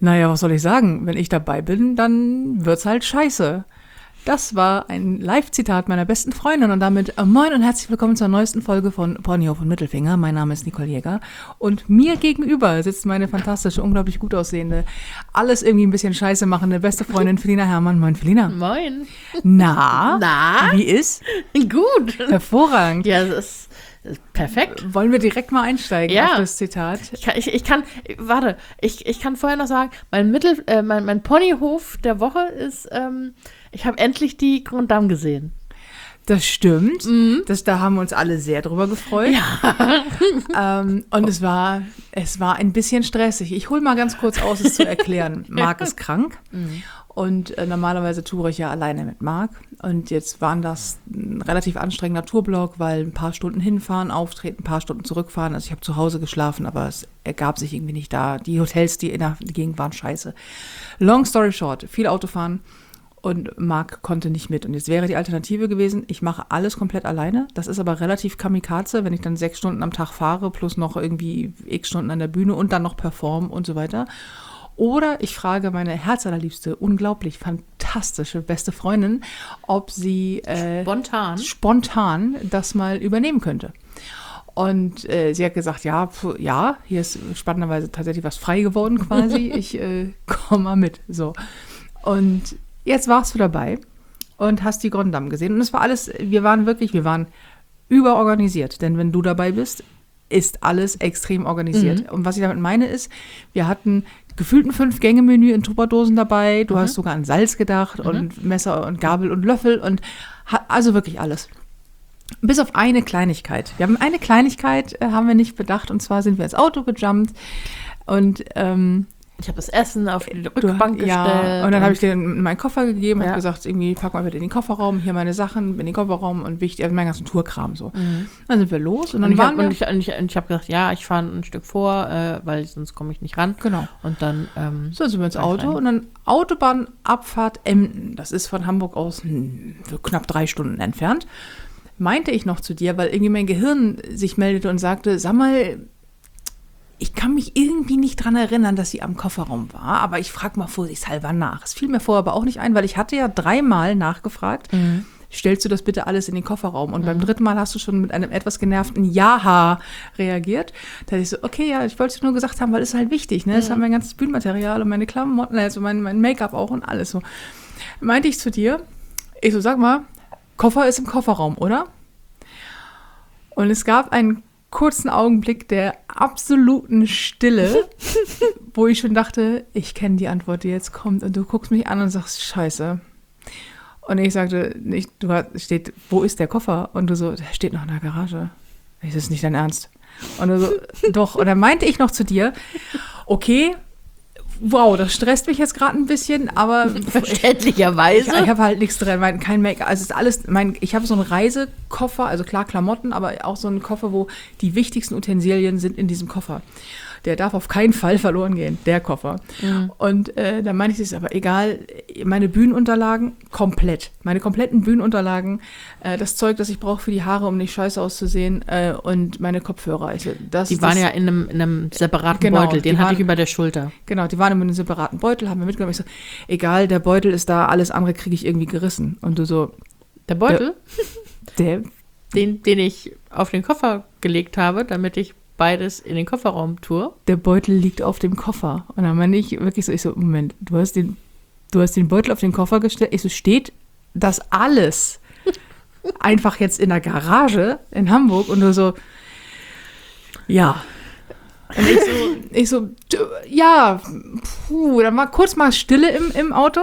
Naja, was soll ich sagen? Wenn ich dabei bin, dann wird's halt scheiße. Das war ein Live-Zitat meiner besten Freundin und damit moin und herzlich willkommen zur neuesten Folge von Ponyhof und Mittelfinger. Mein Name ist Nicole Jäger und mir gegenüber sitzt meine fantastische, unglaublich gut aussehende, alles irgendwie ein bisschen scheiße machende beste Freundin Felina Herrmann. Moin, Felina. Moin. Na? Wie ist? Gut. Hervorragend. Ja, das ist perfekt. Wollen wir direkt mal einsteigen auf das Zitat? Ich kann vorher noch sagen, mein Ponyhof der Woche ist, ich habe endlich die Grande Dame gesehen. Das stimmt. Da haben wir uns alle sehr drüber gefreut. Ja. Und es war ein bisschen stressig. Ich hole mal ganz kurz aus, es zu erklären. Marc ist krank. Und normalerweise toure ich ja alleine mit Marc. Und jetzt war das ein relativ anstrengender Tourblock, weil ein paar Stunden hinfahren, auftreten, ein paar Stunden zurückfahren. Also ich habe zu Hause geschlafen, aber es ergab sich irgendwie nicht da. Die Hotels, die in der Gegend waren, scheiße. Long story short, viel Autofahren. Und Marc konnte nicht mit. Und jetzt wäre die Alternative gewesen, ich mache alles komplett alleine. Das ist aber relativ kamikaze, wenn ich dann 6 Stunden am Tag fahre, plus noch irgendwie x Stunden an der Bühne und dann noch performen und so weiter. Oder ich frage meine herzallerliebste, unglaublich fantastische beste Freundin, ob sie spontan das mal übernehmen könnte. Und sie hat gesagt, ja, hier ist spannenderweise tatsächlich was frei geworden quasi. Ich komme mal mit. So. Und jetzt warst du dabei und hast die Grande Dame gesehen. Und es war alles, wir waren überorganisiert. Denn wenn du dabei bist, ist alles extrem organisiert. Und was ich damit meine ist, wir hatten gefühlt ein 5-Gänge-Menü in Tupperdosen dabei. Du hast sogar an Salz gedacht und Messer und Gabel und Löffel und also wirklich alles. Bis auf eine Kleinigkeit. Eine Kleinigkeit haben wir nicht bedacht und zwar sind wir ins Auto gejumpt und ich habe das Essen auf die Rückbank gestellt. Ja, und dann habe ich dir meinen Koffer gegeben und gesagt, irgendwie pack mal bitte in den Kofferraum, hier meine Sachen in den Kofferraum und meinen ganzen Tourkram so. Dann sind wir los und dann ich habe gesagt, ja, ich fahre ein Stück vor, weil sonst komme ich nicht ran. Genau. Und dann so sind wir ins Auto und dann Autobahnabfahrt Emden. Das ist von Hamburg aus so knapp 3 Stunden entfernt. Meinte ich noch zu dir, weil irgendwie mein Gehirn sich meldete und sagte, sag mal, ich kann mich irgendwie nicht dran erinnern, dass sie am Kofferraum war, aber ich frage mal vorsichtshalber nach. Es fiel mir vorher aber auch nicht ein, weil ich hatte ja 3-mal nachgefragt, stellst du das bitte alles in den Kofferraum? Und beim 3. Mal hast du schon mit einem etwas genervten Ja reagiert. Da dachte ich so, okay, ja, ich wollte es nur gesagt haben, weil es ist halt wichtig, ne? Das haben mein ganzes Bühnenmaterial und meine Klamotten, also mein Make-up auch und alles so. Meinte ich zu dir, ich so, sag mal, Koffer ist im Kofferraum, oder? Und es gab einen kurzen Augenblick der absoluten Stille, wo ich schon dachte, ich kenne die Antwort, die jetzt kommt. Und du guckst mich an und sagst, scheiße. Und ich sagte, wo ist der Koffer? Und du so, der steht noch in der Garage. Das ist nicht dein Ernst. Und du so, doch. Und dann meinte ich noch zu dir, okay, wow, das stresst mich jetzt gerade ein bisschen, aber verständlicherweise. Ich habe halt nichts drin, kein Make-up. Also es ist alles, ich habe so einen Reisekoffer, also klar Klamotten, aber auch so einen Koffer, wo die wichtigsten Utensilien sind in diesem Koffer. Der darf auf keinen Fall verloren gehen, der Koffer. Und da meine ich, es ist aber egal, meine Bühnenunterlagen komplett. Meine kompletten Bühnenunterlagen, das Zeug, das ich brauche für die Haare, um nicht scheiße auszusehen und meine Kopfhörer. Die waren ja in einem separaten Beutel, den hatte ich über der Schulter. Genau, die waren in einem separaten Beutel, haben wir mitgenommen. Ich so, egal, der Beutel ist da, alles andere kriege ich irgendwie gerissen. Und du so, der Beutel? Den ich auf den Koffer gelegt habe, damit ich beides in den Kofferraum tue. Der Beutel liegt auf dem Koffer. Und dann meine ich wirklich so, Moment, du hast den Beutel auf den Koffer gestellt. Ich so, steht das alles einfach jetzt in der Garage in Hamburg? Und du so, ja. Und ich so, ja, dann war kurz mal Stille im Auto,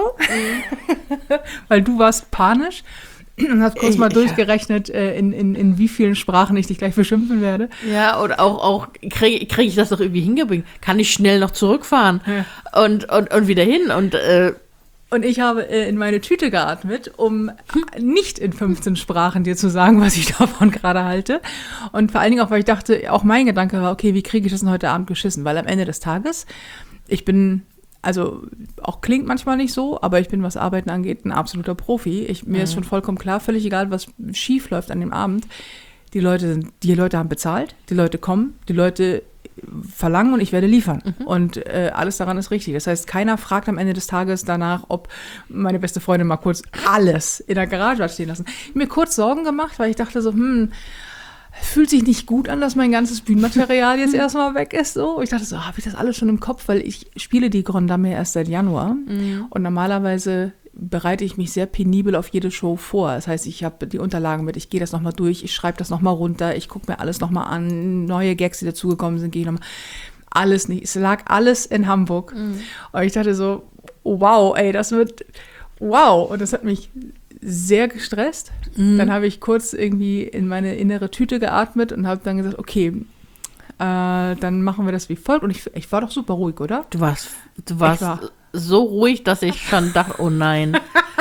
weil du warst panisch. Und hast kurz mal durchgerechnet, in wie vielen Sprachen ich dich gleich beschimpfen werde. Ja, oder auch krieg ich das doch irgendwie hingebringt? Kann ich schnell noch zurückfahren und wieder hin? Und ich habe in meine Tüte geatmet, um nicht in 15 Sprachen dir zu sagen, was ich davon gerade halte. Und vor allen Dingen auch, weil ich dachte, auch mein Gedanke war, okay, wie kriege ich das denn heute Abend geschissen? Weil am Ende des Tages, also auch klingt manchmal nicht so, aber ich bin, was Arbeiten angeht, ein absoluter Profi. Mir ist schon vollkommen klar, völlig egal, was schief läuft an dem Abend. Die Leute haben bezahlt, die Leute kommen, die Leute verlangen und ich werde liefern. Und alles daran ist richtig. Das heißt, keiner fragt am Ende des Tages danach, ob meine beste Freundin mal kurz alles in der Garage hat stehen lassen. Ich habe mir kurz Sorgen gemacht, weil ich dachte so, fühlt sich nicht gut an, dass mein ganzes Bühnenmaterial jetzt erstmal weg ist. So. Ich dachte so, habe ich das alles schon im Kopf, weil ich spiele die Grande Dame erst seit Januar. Und normalerweise bereite ich mich sehr penibel auf jede Show vor. Das heißt, ich habe die Unterlagen mit, ich gehe das nochmal durch, ich schreibe das nochmal runter, ich gucke mir alles nochmal an, neue Gags, die dazugekommen sind, gehe ich nochmal. Alles nicht. Es lag alles in Hamburg. Und ich dachte so, oh, wow, ey, das wird wow. Und das hat mich sehr gestresst. Dann habe ich kurz irgendwie in meine innere Tüte geatmet und habe dann gesagt, okay, dann machen wir das wie folgt. Und ich war doch super ruhig, oder? Du warst so ruhig, dass ich schon dachte, oh nein.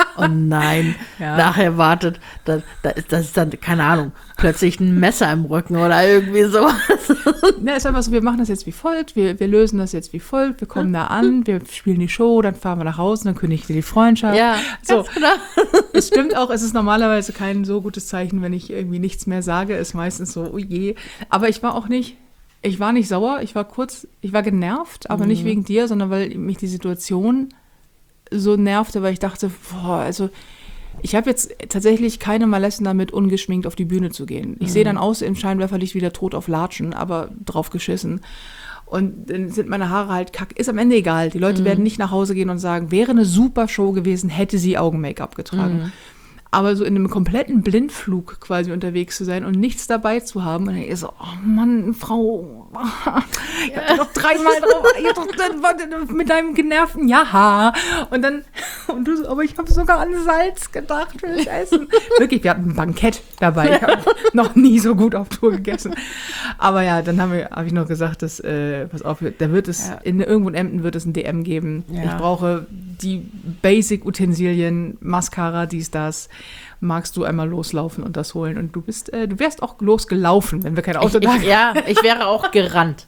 Ja. Nachher wartet, das ist dann, keine Ahnung, plötzlich ein Messer im Rücken oder irgendwie sowas. Ja, ist einfach so, wir machen das jetzt wie folgt, wir lösen das jetzt wie folgt, wir kommen da an, wir spielen die Show, dann fahren wir nach Hause, dann kündigen wir die Freundschaft. Ja, so. Genau. Es stimmt auch, es ist normalerweise kein so gutes Zeichen, wenn ich irgendwie nichts mehr sage, ist meistens so, oh je. Aber ich war nicht sauer, ich war genervt, aber nicht wegen dir, sondern weil mich die Situation so nervte, weil ich dachte, also ich habe jetzt tatsächlich keine Malessen damit, ungeschminkt auf die Bühne zu gehen. Ich sehe dann aus im Scheinwerferlicht wieder tot auf Latschen, aber drauf geschissen. Und dann sind meine Haare halt kack. Ist am Ende egal. Die Leute werden nicht nach Hause gehen und sagen, wäre eine super Show gewesen, hätte sie Augen-Make-up getragen. Aber so in einem kompletten Blindflug quasi unterwegs zu sein und nichts dabei zu haben. Und dann ist so, oh Mann, Frau, ich hab doch dreimal drauf, mit deinem genervten Ja. Und du so, aber ich habe sogar an Salz gedacht für das Essen. Wirklich, wir hatten ein Bankett dabei. Ich habe noch nie so gut auf Tour gegessen. Aber ja, dann hab ich noch gesagt, dass, pass auf, da wird es, irgendwo in Emden wird es ein DM geben. Ja. Ich brauche die Basic-Utensilien, Mascara, das. Magst du einmal loslaufen und das holen? Und du wärst auch losgelaufen, wenn wir kein Auto da haben. Ich wäre auch gerannt.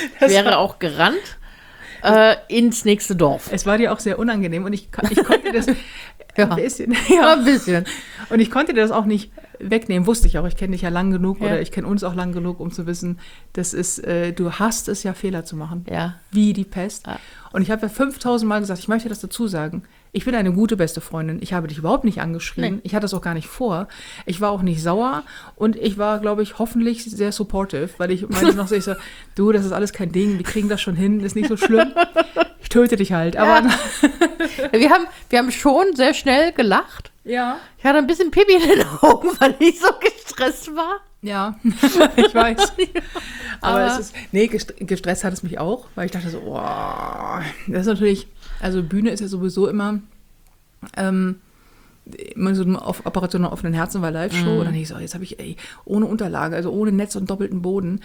Ins nächste Dorf. Es war dir auch sehr unangenehm und ich konnte das ein bisschen. Ein bisschen. Und ich konnte dir das auch nicht wegnehmen, wusste ich auch. Ich kenne dich ja lang genug oder ich kenne uns auch lang genug, um zu wissen, du hasst es ja, Fehler zu machen. Ja. Wie die Pest. Ja. Und ich habe ja 5000 Mal gesagt, ich möchte das dazu sagen. Ich bin eine gute beste Freundin. Ich habe dich überhaupt nicht angeschrien. Nee. Ich hatte das auch gar nicht vor. Ich war auch nicht sauer und ich war, glaube ich, hoffentlich sehr supportive, weil ich meinte noch so, ich so, du, das ist alles kein Ding, wir kriegen das schon hin, ist nicht so schlimm. Ich töte dich halt. Aber wir haben schon sehr schnell gelacht. Ja. Ich hatte ein bisschen Pipi in den Augen, weil ich so gestresst war. Ja, ich weiß. Aber gestresst hat es mich auch, weil ich dachte so, das ist natürlich, also Bühne ist ja sowieso immer so eine Operation auf offenen Herzen war Live-Show. Und dann denke ich so, jetzt habe ich, ohne Unterlage, also ohne Netz und doppelten Boden.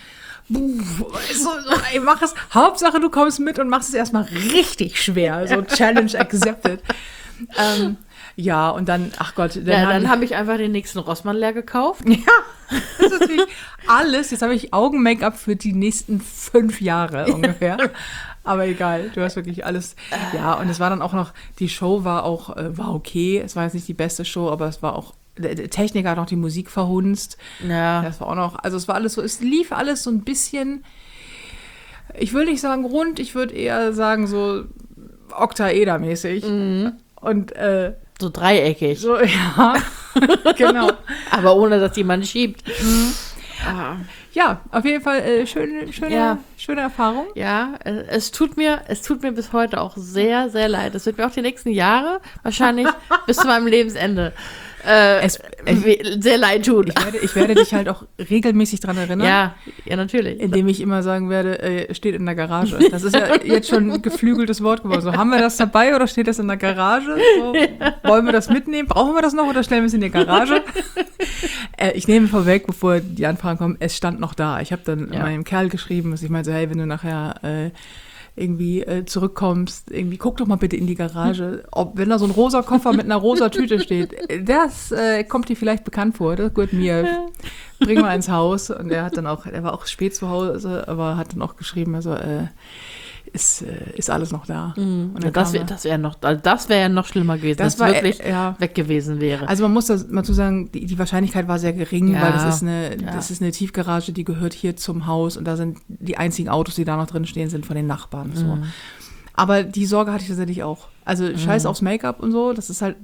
Mach es. Hauptsache, du kommst mit und machst es erstmal richtig schwer. So Challenge accepted. Ja, und dann, ach Gott. Dann habe ich einfach den nächsten Rossmann leer gekauft. Ja, das ist natürlich alles. Jetzt habe ich Augen-Make-up für die nächsten 5 Jahre ungefähr. Aber egal, du hast wirklich alles. Ja, und es war dann auch noch, die Show war okay. Es war jetzt nicht die beste Show, aber es war auch, der Techniker hat noch die Musik verhunzt. Ja. Das war auch noch, also es war alles so, es lief alles so ein bisschen, ich will nicht sagen rund, ich würde eher sagen so Oktaeder-mäßig. Und, so dreieckig. So, ja, genau. Aber ohne, dass jemand schiebt. Ja, auf jeden Fall schöne Erfahrung. Ja, es tut mir bis heute auch sehr, sehr leid. Es wird mir auch die nächsten Jahre, wahrscheinlich bis zu meinem Lebensende, sehr leid tun. Ich werde dich halt auch regelmäßig dran erinnern. Ja, natürlich. Indem ich immer sagen werde, steht in der Garage. Das ist ja jetzt schon ein geflügeltes Wort geworden. So, haben wir das dabei oder steht das in der Garage? So, wollen wir das mitnehmen? Brauchen wir das noch oder stellen wir es in die Garage? Ich nehme vorweg, bevor die Anfragen kommen, es stand noch da. Ich habe dann meinem Kerl geschrieben, dass ich meinte, hey, wenn du nachher irgendwie zurückkommst, irgendwie guck doch mal bitte in die Garage, wenn da so ein rosa Koffer mit einer rosa Tüte steht, das kommt dir vielleicht bekannt vor, das gehört mir, bring mal ins Haus. Und er war auch spät zu Hause, aber hat dann auch geschrieben, also ist alles noch da. Und das wäre ja noch schlimmer gewesen, wenn es wirklich weg gewesen wäre. Also man muss das mal zu sagen, die Wahrscheinlichkeit war sehr gering, weil das ist eine Tiefgarage, die gehört hier zum Haus und da sind die einzigen Autos, die da noch drin stehen, sind von den Nachbarn. So. Aber die Sorge hatte ich tatsächlich auch. Also scheiß aufs Make-up und so, das ist halt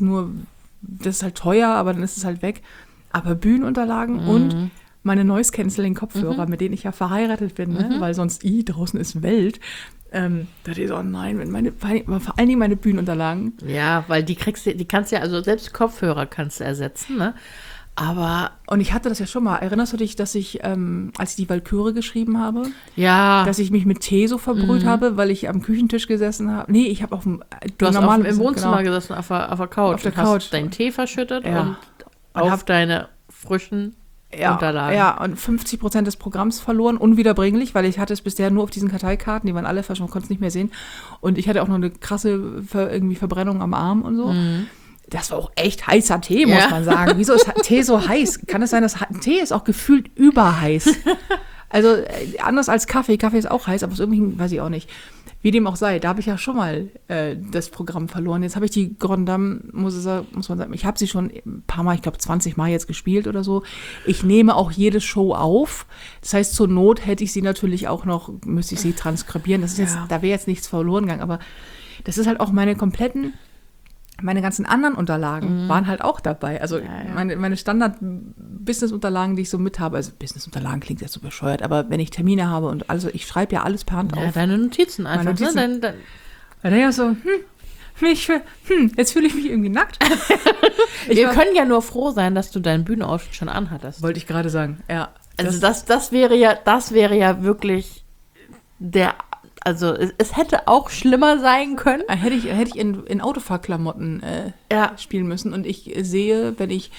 teuer, aber dann ist es halt weg. Aber Bühnenunterlagen und meine Noise-Canceling-Kopfhörer, mit denen ich ja verheiratet bin, ne? Weil sonst, draußen ist Welt. Da dachte ich so, nein, vor allen Dingen meine Bühnenunterlagen. Ja, weil die kannst du ja, also selbst Kopfhörer kannst du ersetzen, ne? Und ich hatte das ja schon mal. Erinnerst du dich, dass ich, als ich die Walküre geschrieben habe, dass ich mich mit Tee so verbrüht habe, weil ich am Küchentisch gesessen habe? Nee, ich habe im Wohnzimmer gesessen, auf der Couch. Auf der Couch. Hast deinen Tee verschüttet und auf deine frischen Unterlagen. Ja, und 50% des Programms verloren, unwiederbringlich, weil ich hatte es bisher nur auf diesen Karteikarten, die waren alle verschwunden, man konnte es nicht mehr sehen. Und ich hatte auch noch eine krasse Verbrennung am Arm und so. Das war auch echt heißer Tee, muss man sagen. Wieso ist Tee so heiß? Kann es sein, dass Tee ist auch gefühlt überheiß? Also anders als Kaffee. Kaffee ist auch heiß, aber aus irgendwelchen, weiß ich auch nicht. Wie dem auch sei, da habe ich ja schon mal das Programm verloren. Jetzt habe ich die Grande Dame, muss man sagen, ich habe sie schon ein paar Mal, ich glaube 20 Mal jetzt gespielt oder so. Ich nehme auch jede Show auf. Das heißt, zur Not hätte ich sie natürlich auch noch, müsste ich sie transkribieren. Das ist jetzt, da wäre jetzt nichts verloren gegangen, aber das ist halt auch meine ganzen anderen Unterlagen waren halt auch dabei. Also meine Standard-Business-Unterlagen, die ich so mit habe, also Business-Unterlagen klingt jetzt so bescheuert, aber wenn ich Termine habe und also ich schreibe ja alles per Hand auf. Ja, deine Notizen einfach. Ne? Weil dann ja so, jetzt fühle ich mich irgendwie nackt. Wir können ja nur froh sein, dass du deinen Bühnenoutfit schon anhattest. Wollte ich gerade sagen, ja. Also das wäre ja wirklich also es hätte auch schlimmer sein können. Hätte ich in Autofahrklamotten spielen müssen. Und ich sehe, wenn ich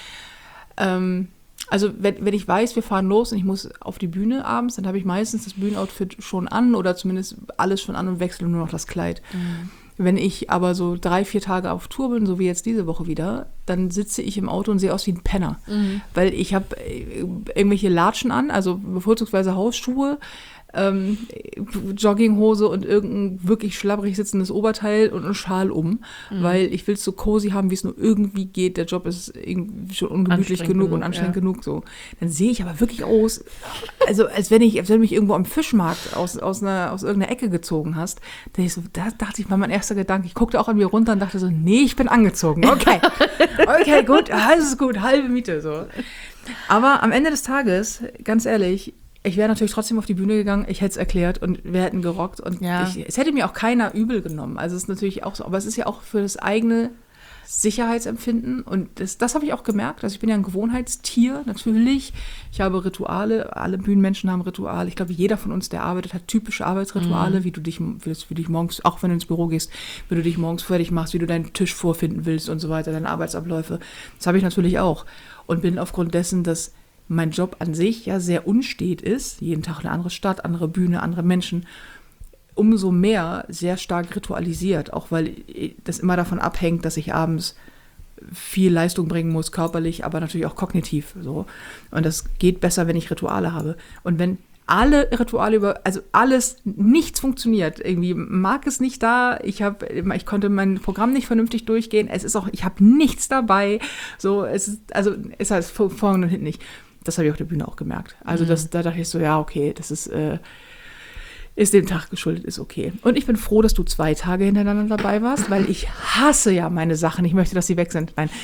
weiß, wir fahren los und ich muss auf die Bühne abends, dann habe ich meistens das Bühnenoutfit schon an oder zumindest alles schon an und wechsle nur noch das Kleid. Wenn ich aber so 3-4 Tage auf Tour bin, so wie jetzt diese Woche wieder, dann sitze ich im Auto und sehe aus wie ein Penner. Weil ich habe irgendwelche Latschen an, also bevorzugsweise Hausschuhe, Jogginghose und irgendein wirklich schlabbrig sitzendes Oberteil und einen Schal weil ich will es so cozy haben, wie es nur irgendwie geht. Der Job ist irgendwie schon ungemütlich genug und anstrengend genug. So. Dann sehe ich aber wirklich aus, also als wenn du mich irgendwo am Fischmarkt aus irgendeiner Ecke gezogen hast. Da dachte ich, war mein erster Gedanke. Ich guckte auch an mir runter und dachte so, nee, ich bin angezogen. Okay, gut, alles ist gut, halbe Miete. So. Aber am Ende des Tages, ganz ehrlich, ich wäre natürlich trotzdem auf die Bühne gegangen, ich hätte es erklärt und wir hätten gerockt. Und es hätte mir auch keiner übel genommen. Also es ist natürlich auch so, aber es ist ja auch für das eigene Sicherheitsempfinden. Und das habe ich auch gemerkt. Also ich bin ja ein Gewohnheitstier, natürlich. Ich habe Rituale, alle Bühnenmenschen haben Rituale. Ich glaube, jeder von uns, der arbeitet, hat typische Arbeitsrituale, wie du dich morgens, auch wenn du ins Büro gehst, wie du dich morgens fertig machst, wie du deinen Tisch vorfinden willst und so weiter, deine Arbeitsabläufe. Das habe ich natürlich auch. Und bin aufgrund dessen, dass mein Job an sich ja sehr unstet ist, jeden Tag eine andere Stadt, andere Bühne, andere Menschen, umso mehr sehr stark ritualisiert, auch weil das immer davon abhängt, dass ich abends viel Leistung bringen muss, körperlich, aber natürlich auch kognitiv. So. Und das geht besser, wenn ich Rituale habe. Und wenn alle Rituale nichts funktioniert, irgendwie mag es nicht da, ich konnte mein Programm nicht vernünftig durchgehen, ich habe nichts dabei, so, ist halt vorne und hinten nicht. Das habe ich auf der Bühne auch gemerkt. Also da dachte ich so, ja, okay, das ist dem Tag geschuldet, ist okay. Und ich bin froh, dass du 2 Tage hintereinander dabei warst, weil ich hasse ja meine Sachen. Ich möchte, dass sie weg sind. Nein.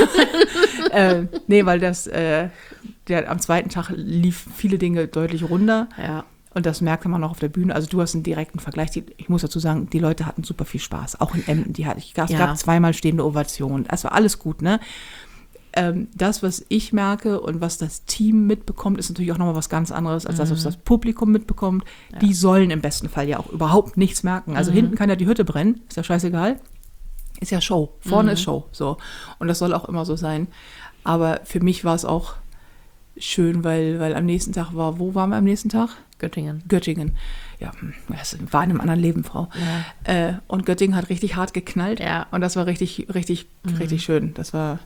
Nee, weil am 2. Tag lief viele Dinge deutlich runder. Ja. Und das merkte man auch auf der Bühne. Also du hast einen direkten Vergleich. Ich muss dazu sagen, die Leute hatten super viel Spaß. Auch in Emden. Es gab 2-mal stehende Ovationen. Das war alles gut, ne? Das, was ich merke und was das Team mitbekommt, ist natürlich auch nochmal was ganz anderes, als das, was das Publikum mitbekommt. Ja. Die sollen im besten Fall ja auch überhaupt nichts merken. Also hinten kann ja die Hütte brennen, ist ja scheißegal. Ist ja Show. Vorne ist Show. So. Und das soll auch immer so sein. Aber für mich war es auch schön, weil am nächsten Tag wo waren wir am nächsten Tag? Göttingen. Ja, das war in einem anderen Leben, Frau. Ja. Und Göttingen hat richtig hart geknallt. Ja. Und das war richtig, richtig, richtig schön.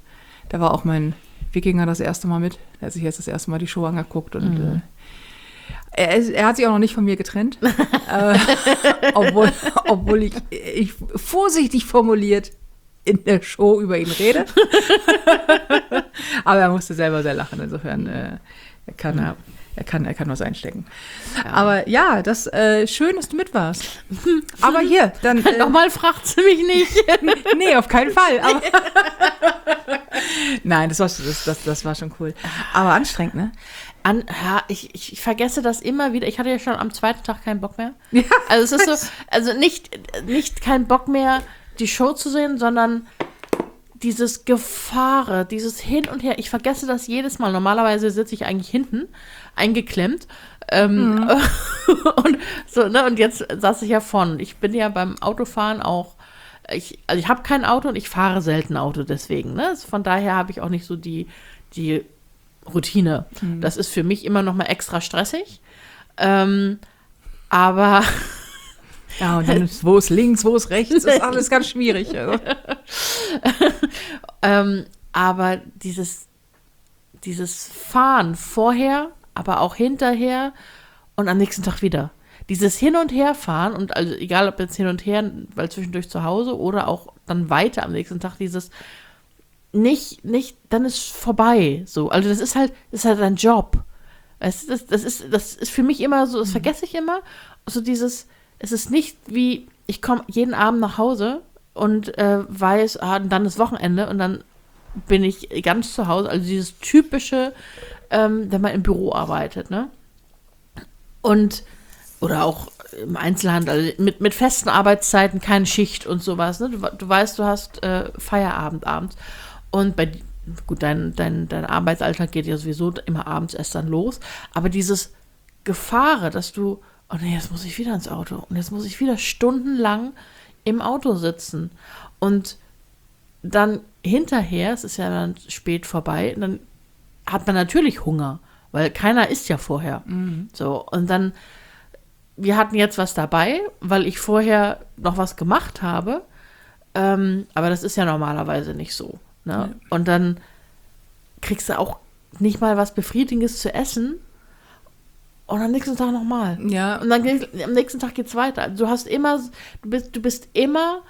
Da war auch mein Wikinger das erste Mal mit. Der hat sich jetzt das erste Mal die Show angeguckt. Und Er hat sich auch noch nicht von mir getrennt, obwohl ich vorsichtig formuliert in der Show über ihn rede. Aber er musste selber sehr lachen, insofern er kann was einstecken. Ja. Aber ja, das schön, dass du mit warst. Aber hier, dann... Nochmal fragt sie mich nicht. Nee, auf keinen Fall. Aber nein, das war schon cool. Aber anstrengend, ne? Ich vergesse das immer wieder. Ich hatte ja schon am zweiten Tag keinen Bock mehr. Ja, also es ist so, also nicht kein Bock mehr, die Show zu sehen, sondern dieses Gefahre, dieses Hin und Her. Ich vergesse das jedes Mal. Normalerweise sitze ich eigentlich hinten, eingeklemmt. Und so, ne? Und jetzt saß ich ja vorne. Ich bin ja beim Autofahren auch, ich habe kein Auto und ich fahre selten Auto deswegen. Ne? Von daher habe ich auch nicht so die Routine. Das ist für mich immer noch mal extra stressig. Aber ja, und dann wo ist links, wo ist rechts, ist alles ganz schwierig. Also. Aber dieses Fahren vorher, aber auch hinterher und am nächsten Tag wieder. Dieses Hin- und Herfahren und also egal ob jetzt hin und her, weil zwischendurch zu Hause oder auch dann weiter am nächsten Tag, dieses nicht, dann ist vorbei. So, also das ist halt ein Job. Das ist für mich immer so, das vergesse ich immer. So dieses, es ist nicht wie, ich komme jeden Abend nach Hause und weiß, dann ist Wochenende und dann bin ich ganz zu Hause. Also dieses typische, wenn man im Büro arbeitet, ne? Und oder auch im Einzelhandel, also mit festen Arbeitszeiten, keine Schicht und sowas. Ne? Du weißt, du hast Feierabend abends. Und dein Arbeitsalltag geht ja sowieso immer abends erst dann los. Aber dieses Gefahre, dass du, oh nee, jetzt muss ich wieder ins Auto. Und jetzt muss ich wieder stundenlang im Auto sitzen. Und dann hinterher, es ist ja dann spät vorbei, dann hat man natürlich Hunger. Weil keiner isst ja vorher. Mhm. So, und dann, wir hatten jetzt was dabei, weil ich vorher noch was gemacht habe. Aber das ist ja normalerweise nicht so. Ne? Ja. Und dann kriegst du auch nicht mal was Befriedigendes zu essen. Und am nächsten Tag nochmal. Ja. Und dann am nächsten Tag geht's weiter. Du hast immer, du bist immer,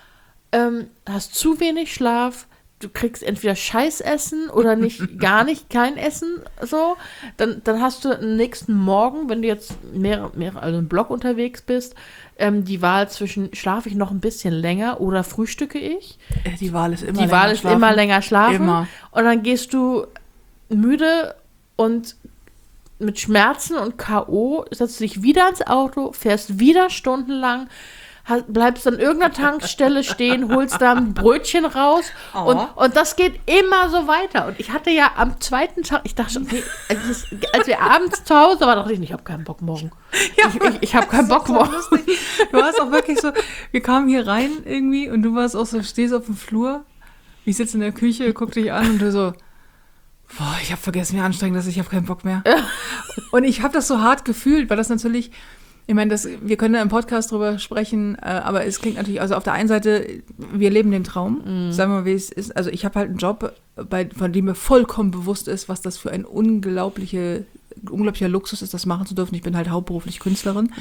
hast zu wenig Schlaf. Du kriegst entweder Scheißessen oder gar nicht kein Essen, so. Dann hast du am nächsten Morgen, wenn du jetzt also im Block unterwegs bist, die Wahl zwischen schlafe ich noch ein bisschen länger oder frühstücke ich. Die Wahl ist immer länger schlafen. Immer. Und dann gehst du müde und mit Schmerzen und K.O. setzt du dich wieder ins Auto, fährst wieder stundenlang, bleibst an irgendeiner Tankstelle stehen, holst da ein Brötchen raus und das geht immer so weiter. Und ich hatte ja am zweiten Tag, ich dachte schon, okay, als wir abends zu Hause waren, dachte ich habe keinen Bock morgen. Ja, ich habe keinen Bock morgen. Lustig. Du warst auch wirklich so, wir kamen hier rein irgendwie und du warst auch so, stehst auf dem Flur, ich sitze in der Küche, guck dich an und du so, boah, ich habe vergessen, wie anstrengend das ist, ich habe keinen Bock mehr. Ja. Und ich habe das so hart gefühlt, weil das natürlich, ich meine, wir können da im Podcast drüber sprechen, aber es klingt natürlich, also auf der einen Seite, wir leben den Traum, sagen wir mal, wie es ist. Also ich habe halt einen Job, von dem mir vollkommen bewusst ist, was das für ein unglaublicher Luxus ist, das machen zu dürfen. Ich bin halt hauptberuflich Künstlerin.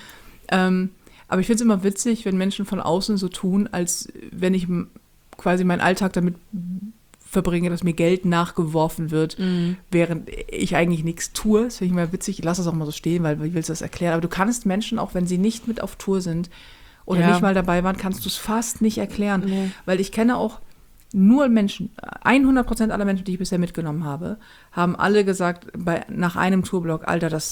Aber ich finde es immer witzig, wenn Menschen von außen so tun, als wenn ich quasi meinen Alltag damit verbringe, dass mir Geld nachgeworfen wird, während ich eigentlich nichts tue. Das finde ich immer witzig. Ich lasse das auch mal so stehen, weil ich will das erklären. Aber du kannst Menschen, auch wenn sie nicht mit auf Tour sind oder nicht mal dabei waren, kannst du es fast nicht erklären. Nee. Weil ich kenne auch nur Menschen, 100% aller Menschen, die ich bisher mitgenommen habe, haben alle gesagt, nach einem Tourblock, Alter, würde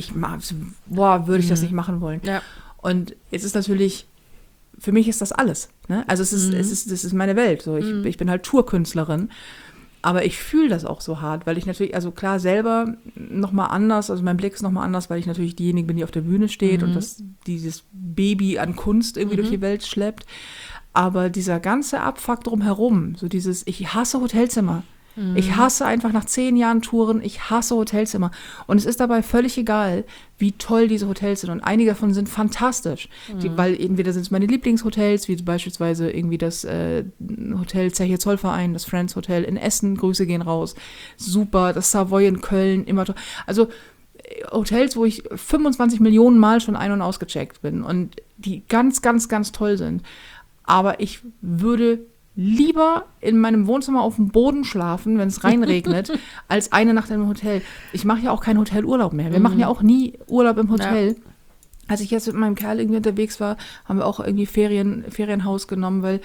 ich das nicht machen wollen. Ja. Und jetzt ist natürlich, für mich ist das alles. Ne? Also das ist meine Welt. So, ich bin halt Tourkünstlerin. Aber ich fühle das auch so hart, weil ich natürlich, also klar, selber nochmal anders, also mein Blick ist nochmal anders, weil ich natürlich diejenige bin, die auf der Bühne steht und dieses Baby an Kunst irgendwie durch die Welt schleppt. Aber dieser ganze Abfuck drumherum, so dieses, ich hasse Hotelzimmer. Ich hasse einfach nach 10 Jahren Touren, ich hasse Hotelzimmer. Und es ist dabei völlig egal, wie toll diese Hotels sind. Und einige davon sind fantastisch. Weil entweder sind es meine Lieblingshotels, wie beispielsweise irgendwie das Hotel Zeche Zollverein, das Friends Hotel in Essen, Grüße gehen raus. Super, das Savoy in Köln, immer toll. Also Hotels, wo ich 25 Millionen Mal schon ein- und ausgecheckt bin und die ganz, ganz, ganz toll sind. Aber ich würde lieber in meinem Wohnzimmer auf dem Boden schlafen, wenn es reinregnet, als eine Nacht in einem Hotel. Ich mache ja auch keinen Hotelurlaub mehr. Wir machen ja auch nie Urlaub im Hotel. Ja. Als ich jetzt mit meinem Kerl irgendwie unterwegs war, haben wir auch irgendwie Ferienhaus genommen, weil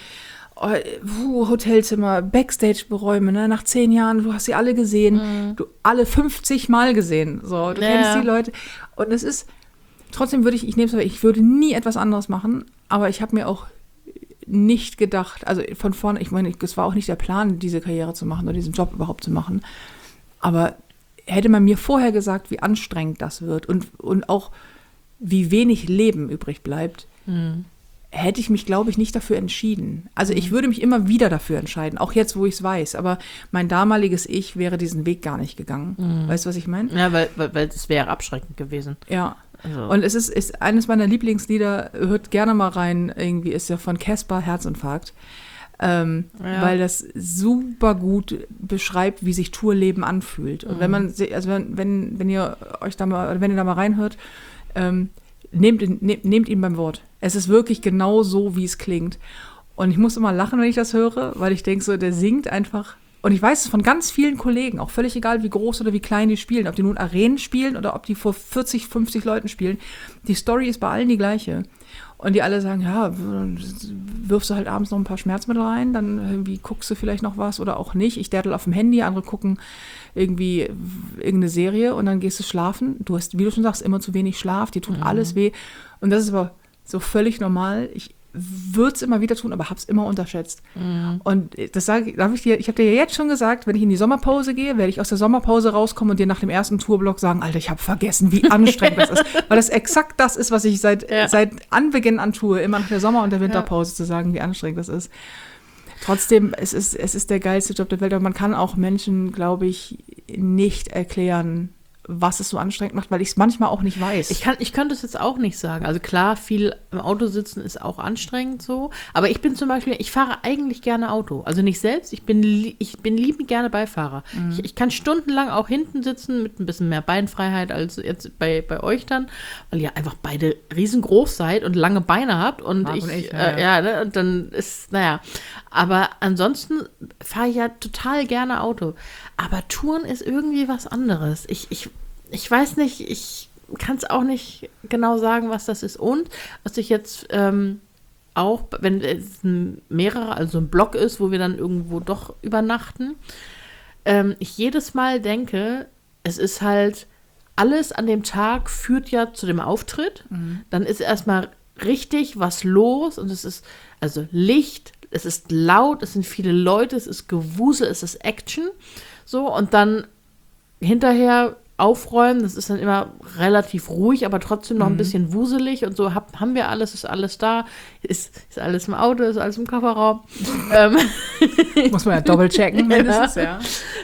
Hotelzimmer, Backstage-Räume, ne? Nach 10 Jahren, du hast sie alle gesehen, du alle 50 Mal gesehen. So, du kennst die Leute. Und es ist, trotzdem ich würde nie etwas anderes machen, aber ich habe mir auch nicht gedacht, also von vorne, ich meine, es war auch nicht der Plan, diese Karriere zu machen oder diesen Job überhaupt zu machen, aber hätte man mir vorher gesagt, wie anstrengend das wird und auch wie wenig Leben übrig bleibt, hätte ich mich, glaube ich, nicht dafür entschieden. Also ich würde mich immer wieder dafür entscheiden, auch jetzt, wo ich es weiß. Aber mein damaliges Ich wäre diesen Weg gar nicht gegangen. Weißt du, was ich meine? Ja, weil es wäre abschreckend gewesen. Ja. Also. Und es ist eines meiner Lieblingslieder, hört gerne mal rein, irgendwie ist ja von Casper, Herzinfarkt. Weil das super gut beschreibt, wie sich Tourleben anfühlt. Und wenn ihr euch da mal, wenn ihr da mal reinhört, nehmt ihn beim Wort. Es ist wirklich genau so, wie es klingt. Und ich muss immer lachen, wenn ich das höre, weil ich denke so, der singt einfach. Und ich weiß es von ganz vielen Kollegen, auch völlig egal, wie groß oder wie klein die spielen, ob die nun Arenen spielen oder ob die vor 40, 50 Leuten spielen. Die Story ist bei allen die gleiche. Und die alle sagen, ja, wirfst du halt abends noch ein paar Schmerzmittel rein, dann irgendwie guckst du vielleicht noch was oder auch nicht. Ich daddel auf dem Handy, andere gucken irgendwie irgendeine Serie und dann gehst du schlafen. Du hast, wie du schon sagst, immer zu wenig Schlaf, dir tut alles weh. Und das ist aber so völlig normal. Ich würde es immer wieder tun, aber habe es immer unterschätzt. Und das ich habe dir ja jetzt schon gesagt, wenn ich in die Sommerpause gehe, werde ich aus der Sommerpause rauskommen und dir nach dem ersten Tourblock sagen, Alter, ich habe vergessen, wie anstrengend das ist. Weil das exakt das ist, was ich seit Anbeginn an tue, immer nach der Sommer- und der Winterpause zu sagen, wie anstrengend das ist. Trotzdem, es ist der geilste Job der Welt, aber man kann auch Menschen, glaube ich, nicht erklären, was es so anstrengend macht, weil ich es manchmal auch nicht weiß. Ich kann das jetzt auch nicht sagen. Also klar, viel im Auto sitzen ist auch anstrengend so. Aber ich bin zum Beispiel, ich fahre eigentlich gerne Auto. Also nicht selbst, ich bin liebend gerne Beifahrer. Ich kann stundenlang auch hinten sitzen mit ein bisschen mehr Beinfreiheit als jetzt bei euch dann, weil ihr einfach beide riesengroß seid und lange Beine habt. Und ne, und dann ist, naja. Aber ansonsten fahre ich ja total gerne Auto. Aber Touren ist irgendwie was anderes. Ich weiß nicht, ich kann es auch nicht genau sagen, was das ist. Und was ich jetzt auch, wenn es also ein Block ist, wo wir dann irgendwo doch übernachten, ich jedes Mal denke, es ist halt, alles an dem Tag führt ja zu dem Auftritt. Dann ist erstmal richtig was los und es ist also Licht, es ist laut, es sind viele Leute, es ist Gewusel, es ist Action. So, und dann hinterher aufräumen, das ist dann immer relativ ruhig, aber trotzdem noch ein bisschen wuselig und so haben wir alles, ist alles da, ist alles im Auto, ist alles im Kofferraum. Muss man ja doppelt checken, mindestens, ja.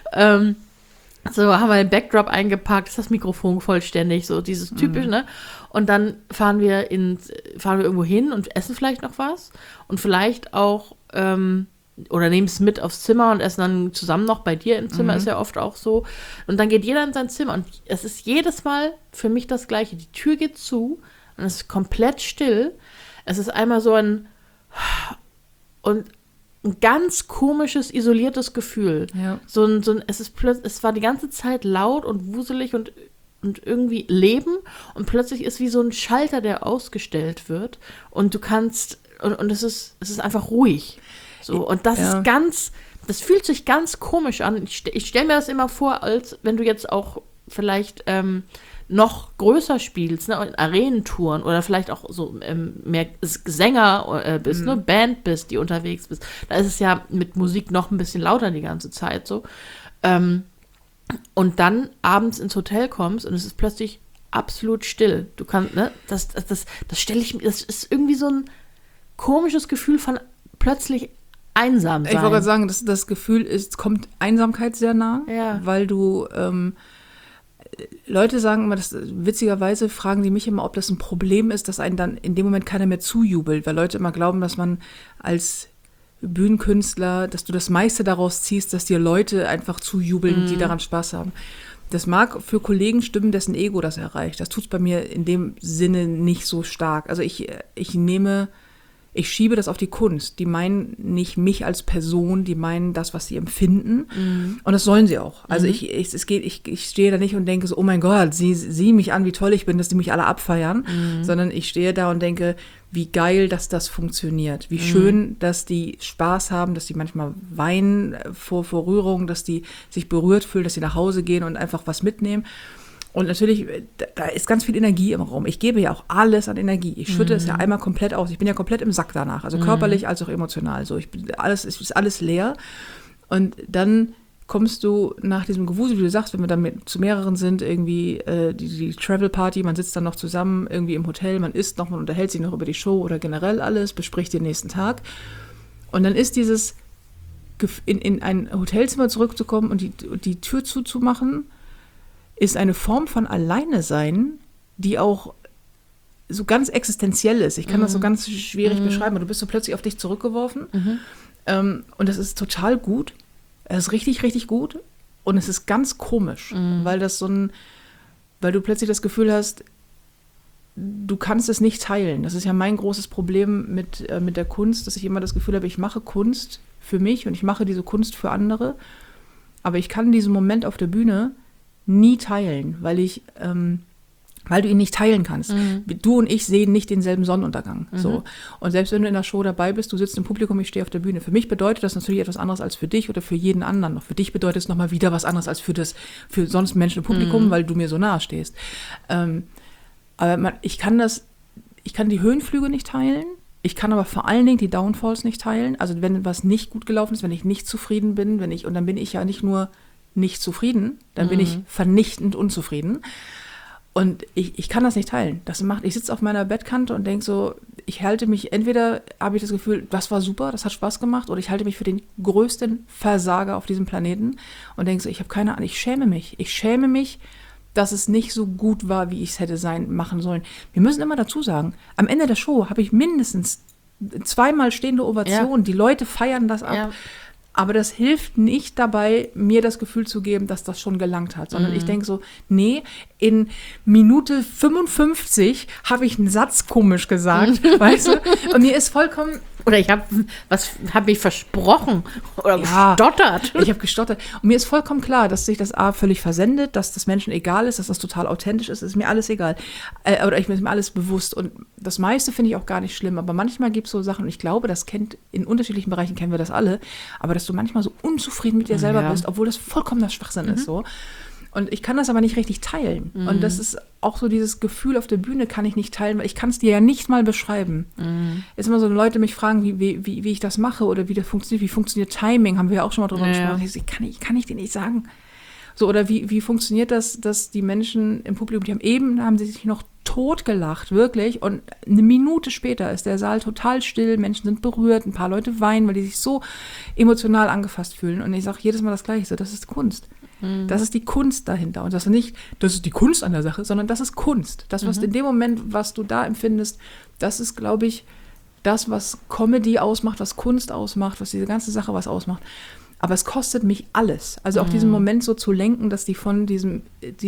So, haben wir den Backdrop eingepackt, ist das Mikrofon vollständig, so dieses typische, ne? Und dann fahren wir irgendwo hin und essen vielleicht noch was und vielleicht auch oder nehmen es mit aufs Zimmer und essen dann zusammen noch bei dir im Zimmer, ist ja oft auch so. Und dann geht jeder in sein Zimmer und es ist jedes Mal für mich das Gleiche. Die Tür geht zu und es ist komplett still. Es ist einmal so ein ganz komisches, isoliertes Gefühl. Ja. Es war die ganze Zeit laut und wuselig und irgendwie Leben und plötzlich ist wie so ein Schalter, der ausgestellt wird und du kannst, und es ist einfach ruhig. So, und das ist das fühlt sich ganz komisch an. Ich stelle mir das immer vor, als wenn du jetzt auch vielleicht noch größer spielst, ne, in Arenentouren oder vielleicht auch so mehr Sänger bist, ne, Band bist, die unterwegs bist. Da ist es ja mit Musik noch ein bisschen lauter die ganze Zeit so. Und dann abends ins Hotel kommst und es ist plötzlich absolut still. Du kannst, ne, das ist irgendwie so ein komisches Gefühl von plötzlich einsam sein. Ich wollte gerade sagen, das Gefühl kommt Einsamkeit sehr nah, weil du Leute sagen immer, witzigerweise fragen die mich immer, ob das ein Problem ist, dass einen dann in dem Moment keiner mehr zujubelt, weil Leute immer glauben, dass man als Bühnenkünstler, dass du das meiste daraus ziehst, dass dir Leute einfach zujubeln, die daran Spaß haben. Das mag für Kollegen stimmen, dessen Ego das erreicht. Das tut es bei mir in dem Sinne nicht so stark. Also ich schiebe das auf die Kunst. Die meinen nicht mich als Person, die meinen das, was sie empfinden. Und das sollen sie auch. Also ich stehe da nicht und denke so, oh mein Gott, sieh mich an, wie toll ich bin, dass die mich alle abfeiern. Sondern ich stehe da und denke, wie geil, dass das funktioniert. Wie schön, dass die Spaß haben, dass die manchmal weinen vor Rührung, dass die sich berührt fühlen, dass sie nach Hause gehen und einfach was mitnehmen. Und natürlich, da ist ganz viel Energie im Raum. Ich gebe ja auch alles an Energie. Ich schütte es ja einmal komplett aus. Ich bin ja komplett im Sack danach. Also körperlich als auch emotional. So, es ist alles leer. Und dann kommst du nach diesem Gewusel, wie du sagst, wenn wir dann zu mehreren sind, irgendwie die Travel Party, man sitzt dann noch zusammen irgendwie im Hotel, man isst noch, man unterhält sich noch über die Show oder generell alles, bespricht den nächsten Tag. Und dann ist dieses, in ein Hotelzimmer zurückzukommen und die Tür zuzumachen, ist eine Form von Alleine-Sein, die auch so ganz existenziell ist. Ich kann das so ganz schwierig beschreiben. Und du bist so plötzlich auf dich zurückgeworfen. Und das ist total gut. Es ist richtig, richtig gut. Und es ist ganz komisch, weil du plötzlich das Gefühl hast, du kannst es nicht teilen. Das ist ja mein großes Problem mit der Kunst, dass ich immer das Gefühl habe, ich mache Kunst für mich und ich mache diese Kunst für andere. Aber ich kann diesen Moment auf der Bühne nie teilen, weil du ihn nicht teilen kannst. Du und ich sehen nicht denselben Sonnenuntergang. So. Und selbst wenn du in der Show dabei bist, du sitzt im Publikum, ich stehe auf der Bühne. Für mich bedeutet das natürlich etwas anderes als für dich oder für jeden anderen. Noch für dich bedeutet es nochmal wieder was anderes als für sonst Menschen im Publikum, weil du mir so nahe stehst. Aber ich kann die Höhenflüge nicht teilen. Ich kann aber vor allen Dingen die Downfalls nicht teilen. Also wenn was nicht gut gelaufen ist, wenn ich nicht zufrieden bin, und dann bin ich ja nicht nur nicht zufrieden, dann bin ich vernichtend unzufrieden. Und ich kann das nicht teilen. Ich sitze auf meiner Bettkante und denke so, entweder habe ich das Gefühl, das war super, das hat Spaß gemacht, oder ich halte mich für den größten Versager auf diesem Planeten und denke so, ich habe keine Ahnung, ich schäme mich. Ich schäme mich, dass es nicht so gut war, wie ich es hätte machen sollen. Wir müssen immer dazu sagen, am Ende der Show habe ich mindestens 2-mal stehende Ovationen. Ja. Die Leute feiern das ab. Ja. Aber das hilft nicht dabei, mir das Gefühl zu geben, dass das schon gelangt hat. Sondern ich denke so, nee, in Minute 55 habe ich einen Satz komisch gesagt, weißt du? Und mir ist vollkommen... Oder ich habe mich versprochen oder gestottert. Ich habe gestottert. Und mir ist vollkommen klar, dass sich das völlig versendet, dass das Menschen egal ist, dass das total authentisch ist mir alles egal. Ist mir alles bewusst. Und das meiste finde ich auch gar nicht schlimm. Aber manchmal gibt es so Sachen, und ich glaube, in unterschiedlichen Bereichen kennen wir das alle, aber dass du manchmal so unzufrieden mit dir selber bist, obwohl das vollkommener Schwachsinn ist. So. Und ich kann das aber nicht richtig teilen. Und das ist auch so dieses Gefühl auf der Bühne kann ich nicht teilen, weil ich kann es dir ja nicht mal beschreiben. Ist immer so, Leute mich fragen, wie ich das mache oder wie funktioniert Timing, haben wir ja auch schon mal drüber gesprochen. Ich kann ich dir nicht sagen. So, oder wie funktioniert das, dass die Menschen im Publikum, haben sie sich noch totgelacht, wirklich. Und eine Minute später ist der Saal total still, Menschen sind berührt, ein paar Leute weinen, weil die sich so emotional angefasst fühlen. Und ich sage jedes Mal das Gleiche, so, das ist Kunst. Das ist die Kunst dahinter. Und das ist die Kunst an der Sache, sondern das ist Kunst. Das, was in dem Moment, was du da empfindest, das ist, glaube ich, das, was Comedy ausmacht, was Kunst ausmacht, was diese ganze Sache was ausmacht. Aber es kostet mich alles. Also auch diesen Moment so zu lenken, dass die von diesem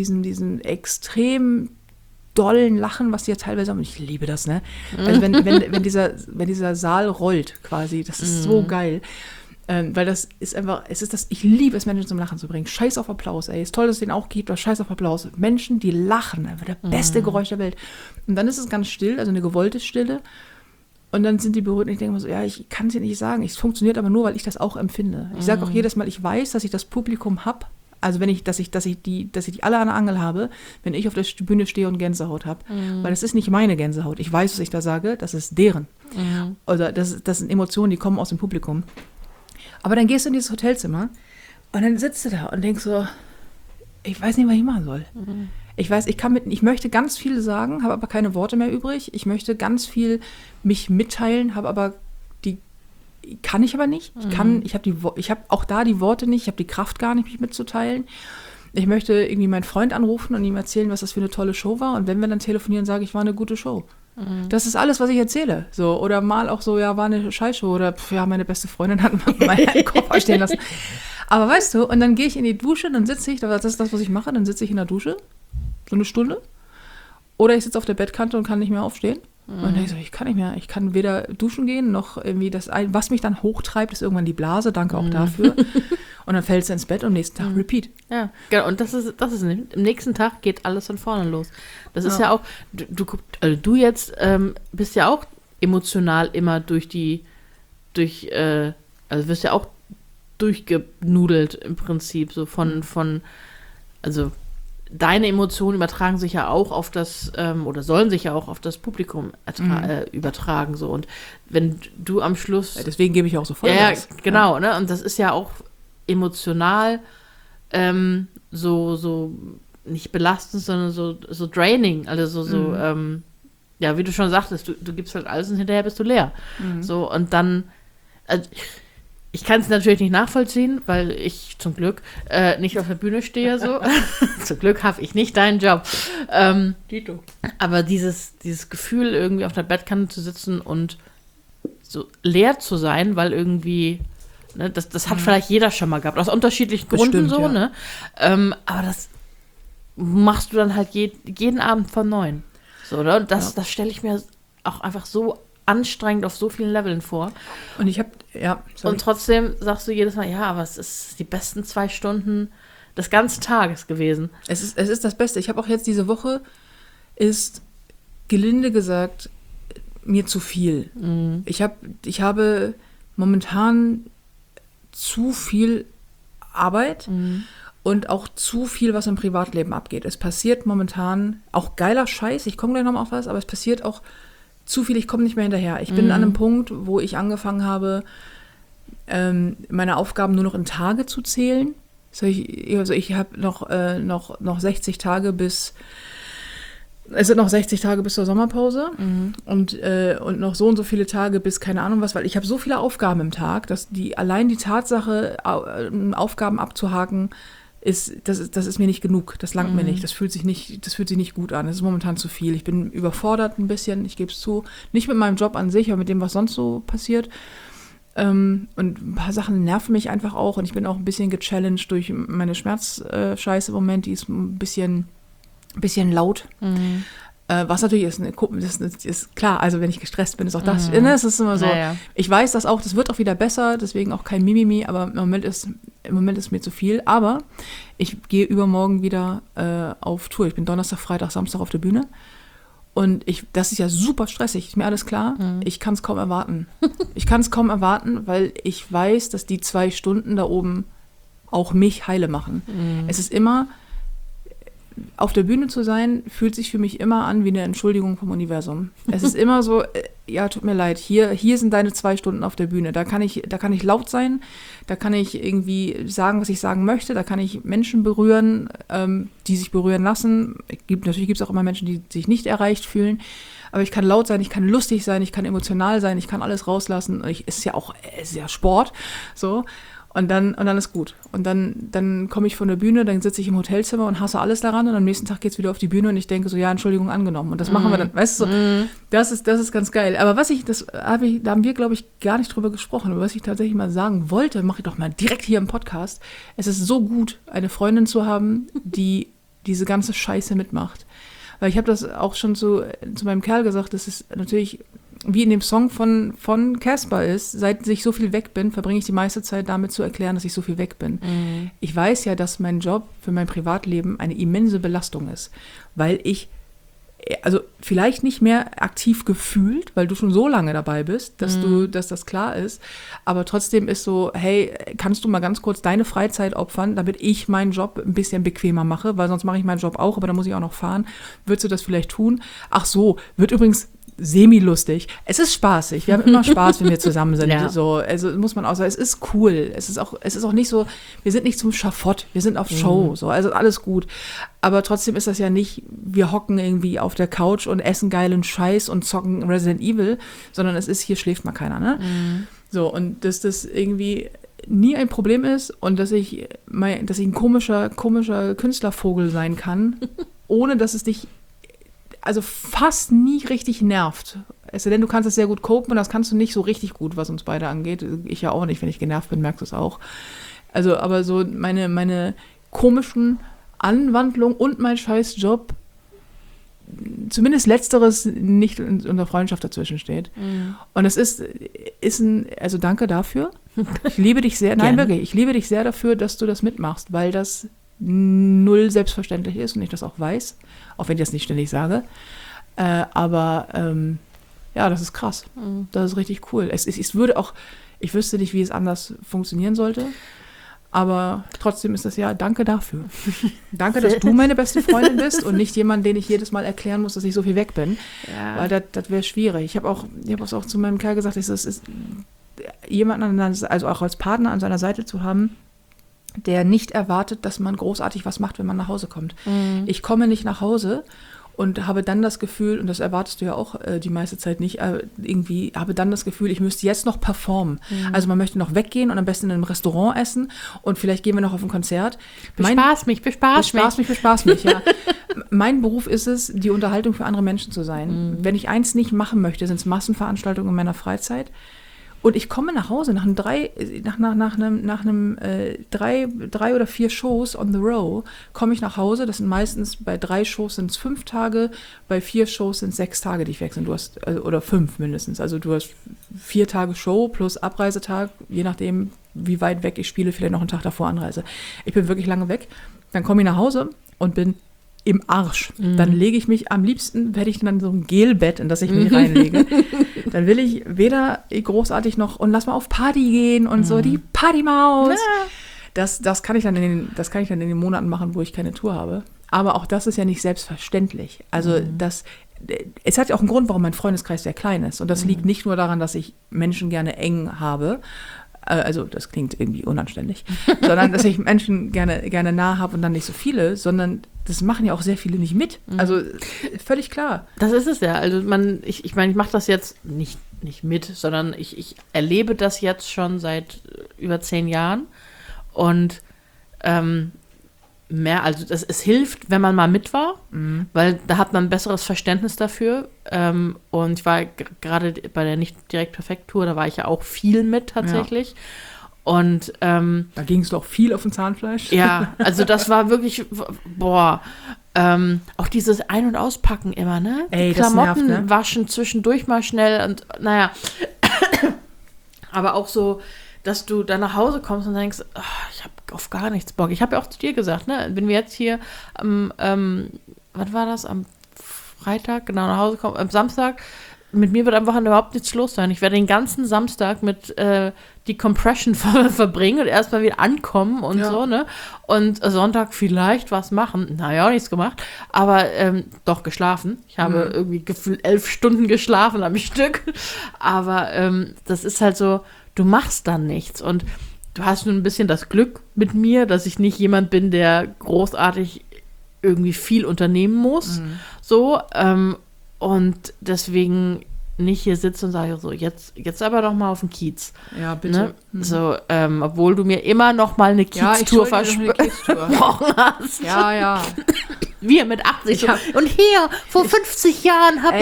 extrem dollen Lachen, was die ja teilweise haben, und ich liebe das, ne? Also wenn dieser Saal rollt quasi, das ist so geil. Weil das ist einfach, ich liebe es, Menschen zum Lachen zu bringen. Scheiß auf Applaus, ey. Ist toll, dass es den auch gibt, aber scheiß auf Applaus. Menschen, die lachen, einfach der beste Geräusch der Welt. Und dann ist es ganz still, also eine gewollte Stille. Und dann sind die berührt und ich denke mir so, ja, ich kann es dir nicht sagen. Es funktioniert aber nur, weil ich das auch empfinde. Ich sage auch jedes Mal, ich weiß, dass ich das Publikum habe. Also dass ich die alle an der Angel habe, wenn ich auf der Bühne stehe und Gänsehaut habe. Weil das ist nicht meine Gänsehaut. Ich weiß, was ich da sage, das ist deren. Oder das sind Emotionen, die kommen aus dem Publikum. Aber dann gehst du in dieses Hotelzimmer und dann sitzt du da und denkst so, ich weiß nicht, was ich machen soll. Ich möchte ganz viel sagen, habe aber keine Worte mehr übrig. Ich möchte ganz viel mich mitteilen, kann ich aber nicht. Ich habe auch da die Worte nicht, ich habe die Kraft gar nicht, mich mitzuteilen. Ich möchte irgendwie meinen Freund anrufen und ihm erzählen, was das für eine tolle Show war. Und wenn wir dann telefonieren, sage ich, war eine gute Show. Das ist alles, was ich erzähle. So, oder mal auch so, ja, war eine Scheißshow. Oder meine beste Freundin hat mal einen Koffer stehen lassen. Aber weißt du, und dann gehe ich in die Dusche, dann sitze ich, das ist das, was ich mache, dann sitze ich in der Dusche, so eine Stunde. Oder ich sitze auf der Bettkante und kann nicht mehr aufstehen. Und dann denke ich so, ich kann nicht mehr. Ich kann weder duschen gehen, noch irgendwie was mich dann hochtreibt, ist irgendwann die Blase. Danke auch dafür. Und dann fällst du ins Bett und am nächsten Tag repeat. Ja, genau. Und das ist im nächsten Tag geht alles von vorne los. Das ist ja auch, du jetzt bist ja auch emotional immer also wirst ja auch durchgenudelt im Prinzip, so also deine Emotionen übertragen sich ja auch auf das, oder sollen sich ja auch auf das Publikum übertragen, so. Und wenn du am Schluss... Ja, deswegen gebe ich auch so Vollgas. Ja, genau, ne? Und das ist ja auch emotional so nicht belastend, sondern so draining, also ja, wie du schon sagtest, du gibst halt alles und hinterher bist du leer. So, und dann... Also, ich kann es natürlich nicht nachvollziehen, weil ich zum Glück nicht auf der Bühne stehe. So. Zum Glück habe ich nicht deinen Job. Aber dieses Gefühl, irgendwie auf der Bettkante zu sitzen und so leer zu sein, weil irgendwie, ne, das hat vielleicht jeder schon mal gehabt, aus unterschiedlichen Gründen so, ja. Ne? Aber das machst du dann halt jeden Abend von neuem. So, oder? Und das stelle ich mir auch einfach so anstrengend auf so vielen Leveln vor. Und und trotzdem sagst du jedes Mal, ja, aber es ist die besten 2 Stunden des ganzen Tages gewesen. Es ist das Beste. Ich habe auch jetzt diese Woche, ist gelinde gesagt mir zu viel. Ich habe momentan zu viel Arbeit und auch zu viel, was im Privatleben abgeht. Es passiert momentan auch geiler Scheiß, ich komme gleich nochmal auf was, aber es passiert auch zu viel, ich komme nicht mehr hinterher. Ich bin an einem Punkt, wo ich angefangen habe, meine Aufgaben nur noch in Tage zu zählen. Ich habe noch 60 Tage es sind noch 60 Tage bis zur Sommerpause und noch so und so viele Tage bis keine Ahnung was, weil ich habe so viele Aufgaben im Tag, dass allein die Tatsache, Aufgaben abzuhaken, das ist mir nicht genug, das langt mir nicht, das fühlt sich nicht gut an, das ist momentan zu viel. Ich bin überfordert ein bisschen, ich gebe es zu, nicht mit meinem Job an sich, aber mit dem, was sonst so passiert. Und ein paar Sachen nerven mich einfach auch und ich bin auch ein bisschen gechallenged durch meine Schmerzscheiße im Moment, die ist ein bisschen laut. Was natürlich ist klar, also wenn ich gestresst bin, ist auch das. Es ist immer so, ja. Ich weiß das auch, das wird auch wieder besser, deswegen auch kein Mimimi, aber im Moment ist mir zu viel. Aber ich gehe übermorgen wieder auf Tour. Ich bin Donnerstag, Freitag, Samstag auf der Bühne. Und das ist ja super stressig, ist mir alles klar. Ich kann es kaum erwarten. Weil ich weiß, dass die 2 Stunden da oben auch mich heile machen. Es ist immer... Auf der Bühne zu sein, fühlt sich für mich immer an wie eine Entschuldigung vom Universum. Es ist immer so, ja, tut mir leid, hier sind deine 2 Stunden auf der Bühne. Da kann ich laut sein, da kann ich irgendwie sagen, was ich sagen möchte, da kann ich Menschen berühren, die sich berühren lassen. Natürlich gibt es auch immer Menschen, die sich nicht erreicht fühlen, aber ich kann laut sein, ich kann lustig sein, ich kann emotional sein, ich kann alles rauslassen. Es ist ja Sport, so. Und dann ist gut. Und dann komme ich von der Bühne, dann sitze ich im Hotelzimmer und hasse alles daran und am nächsten Tag geht's wieder auf die Bühne und ich denke so, ja, Entschuldigung, angenommen. Und das machen wir dann, weißt du, so, das ist ganz geil. Aber da haben wir, glaube ich, gar nicht drüber gesprochen. Aber was ich tatsächlich mal sagen wollte, mache ich doch mal direkt hier im Podcast. Es ist so gut, eine Freundin zu haben, die diese ganze Scheiße mitmacht. Weil ich habe das auch schon zu meinem Kerl gesagt, das ist natürlich... wie in dem Song von Casper ist, seit ich so viel weg bin, verbringe ich die meiste Zeit damit zu erklären, dass ich so viel weg bin. Ich weiß ja, dass mein Job für mein Privatleben eine immense Belastung ist, weil ich, also vielleicht nicht mehr aktiv gefühlt, weil du schon so lange dabei bist, dass das klar ist, aber trotzdem ist so, hey, kannst du mal ganz kurz deine Freizeit opfern, damit ich meinen Job ein bisschen bequemer mache, weil sonst mache ich meinen Job auch, aber da muss ich auch noch fahren. Würdest du das vielleicht tun? Ach so, wird übrigens semi-lustig. Es ist spaßig. Wir haben immer Spaß, wenn wir zusammen sind. Ja. So, also muss man auch sagen, es ist cool. Es ist auch nicht so, wir sind nicht zum Schafott, wir sind auf Show. So, also alles gut. Aber trotzdem ist das ja nicht, wir hocken irgendwie auf der Couch und essen geilen Scheiß und zocken Resident Evil, sondern es ist, hier schläft mal keiner, ne? So, und dass das irgendwie nie ein Problem ist und dass ich ein komischer Künstlervogel sein kann, ohne dass es dich also fast nie richtig nervt. Es sei denn, du kannst es sehr gut copen und das kannst du nicht so richtig gut, was uns beide angeht. Ich ja auch nicht, wenn ich genervt bin, merkst du es auch. Also, aber so meine komischen Anwandlungen und mein scheiß Job, zumindest Letzteres nicht unter Freundschaft dazwischen steht. Und es ist also danke dafür. Ich liebe dich sehr, nein, wirklich, ich liebe dich sehr dafür, dass du das mitmachst, weil das null selbstverständlich ist und ich das auch weiß, auch wenn ich das nicht ständig sage. Aber ja, das ist krass. Das ist richtig cool. Ich wüsste nicht, wie es anders funktionieren sollte. Aber trotzdem ist das ja, danke dafür. Danke, dass du meine beste Freundin bist und nicht jemand, den ich jedes Mal erklären muss, dass ich so viel weg bin. Ja. Weil das wäre schwierig. Ich habe es auch zu meinem Kerl gesagt, es ist jemanden, also auch als Partner an seiner Seite zu haben, der nicht erwartet, dass man großartig was macht, wenn man nach Hause kommt. Ich komme nicht nach Hause und habe dann das Gefühl, und das erwartest du ja auch die meiste Zeit nicht, irgendwie habe dann das Gefühl, ich müsste jetzt noch performen. Also man möchte noch weggehen und am besten in einem Restaurant essen und vielleicht gehen wir noch auf ein Konzert. Bespaß mich, ja. Mein Beruf ist es, die Unterhaltung für andere Menschen zu sein. Wenn ich eins nicht machen möchte, sind es Massenveranstaltungen in meiner Freizeit. Und ich komme nach Hause nach drei oder 4 Shows on the row, komme ich nach Hause. Das sind meistens bei 3 Shows sind es 5 Tage, bei 4 Shows sind es 6 Tage, die ich wechsle. Du hast, oder 5 mindestens. Also du hast 4 Tage Show plus Abreisetag, je nachdem, wie weit weg ich spiele, vielleicht noch einen Tag davor Anreise. Ich bin wirklich lange weg. Dann komme ich nach Hause und bin im Arsch. Dann lege ich mich, am liebsten werde ich dann so ein Gelbett, in das ich mich reinlege. Dann will ich weder großartig noch und lass mal auf Party gehen und so die Partymaus. Ja. Das kann ich dann in den Monaten machen, wo ich keine Tour habe. Aber auch das ist ja nicht selbstverständlich. Also es hat ja auch einen Grund, warum mein Freundeskreis sehr klein ist. Und das liegt nicht nur daran, dass ich Menschen gerne eng habe. Also das klingt irgendwie unanständig, sondern dass ich Menschen gerne nah habe und dann nicht so viele, sondern das machen ja auch sehr viele nicht mit. Also völlig klar. Das ist es ja. Also ich meine, ich mache das jetzt nicht mit, sondern ich erlebe das jetzt schon seit über 10 Jahren und also es hilft, wenn man mal mit war, weil da hat man ein besseres Verständnis dafür. Und ich war gerade bei der Nicht-Direkt-Perfekt-Tour, da war ich ja auch viel mit tatsächlich. Ja. Und da ging es doch viel auf dem Zahnfleisch. Ja, also das war wirklich, auch dieses Ein- und Auspacken immer, ne? Ey, Klamotten das nervt, ne? Waschen zwischendurch mal schnell und naja. Aber auch so, dass du dann nach Hause kommst und denkst, ich habe auf gar nichts Bock. Ich habe ja auch zu dir gesagt, ne, wenn wir jetzt hier wann war das? Am Freitag, genau, nach Hause kommen, am Samstag, mit mir wird am Wochenende überhaupt nichts los sein. Ich werde den ganzen Samstag mit die Compression verbringen und erstmal wieder ankommen und so, ne? Und Sonntag vielleicht was machen. Naja, auch nichts gemacht. Aber doch geschlafen. Ich habe irgendwie gefühlt 11 Stunden geschlafen am Stück. Aber das ist halt so, du machst dann nichts. Und du hast nur ein bisschen das Glück mit mir, dass ich nicht jemand bin, der großartig irgendwie viel unternehmen muss. So, und deswegen nicht hier sitze und sage so, jetzt aber noch mal auf den Kiez. Ja, bitte. Ne? So, obwohl du mir immer noch mal eine Kiez-Tour versprochen hast. Ja. Wir mit 80. Und hier, vor 50 Jahren habe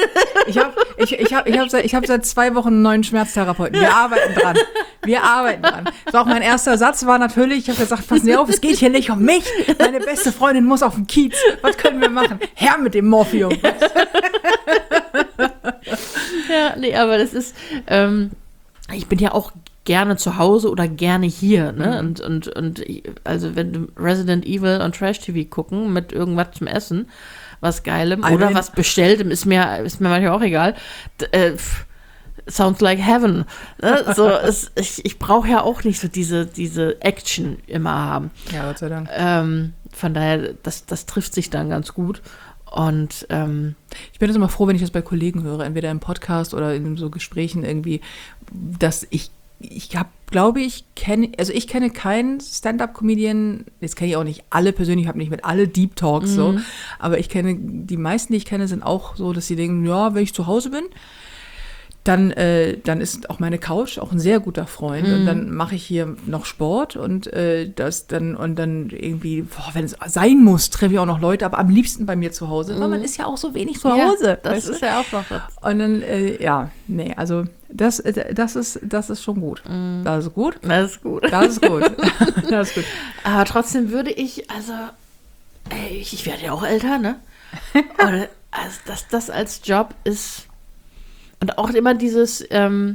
ich hab seit 2 Wochen einen neuen Schmerztherapeuten. Wir arbeiten dran. So, auch mein erster Satz war natürlich, ich habe gesagt, pass nicht auf, es geht hier nicht um mich. Meine beste Freundin muss auf den Kiez. Was können wir machen? Her mit dem Morphium. Ja, nee, aber das ist, ich bin ja auch gerne zu Hause oder gerne hier, ne? Und also wenn du Resident Evil und Trash TV gucken mit irgendwas zum Essen, was Geilem oder was Bestelltem, ist mir manchmal auch egal. Sounds like heaven. Ne? So, ich brauche ja auch nicht so diese Action immer haben. Ja, Gott sei Dank. Von daher, das trifft sich dann ganz gut. Und ich bin jetzt immer froh, wenn ich das bei Kollegen höre, entweder im Podcast oder in so Gesprächen irgendwie, dass ich kenne keinen Stand-Up-Comedian, jetzt kenne ich auch nicht alle persönlich, ich habe nicht mit alle Deep Talks so, aber die meisten, die ich kenne, sind auch so, dass sie denken, ja, wenn ich zu Hause bin, dann ist auch meine Couch auch ein sehr guter Freund und dann mache ich hier noch Sport und dann irgendwie, wenn es sein muss, treffe ich auch noch Leute, aber am liebsten bei mir zu Hause, weil man ist ja auch so wenig zu Hause. Das ist ja auch noch was. Und dann, also das ist schon gut. Das ist gut. Das ist gut. Das ist gut. Das ist gut. Aber trotzdem würde ich, ich werde ja auch älter, ne? Oder, also, dass das als Job ist und auch immer dieses,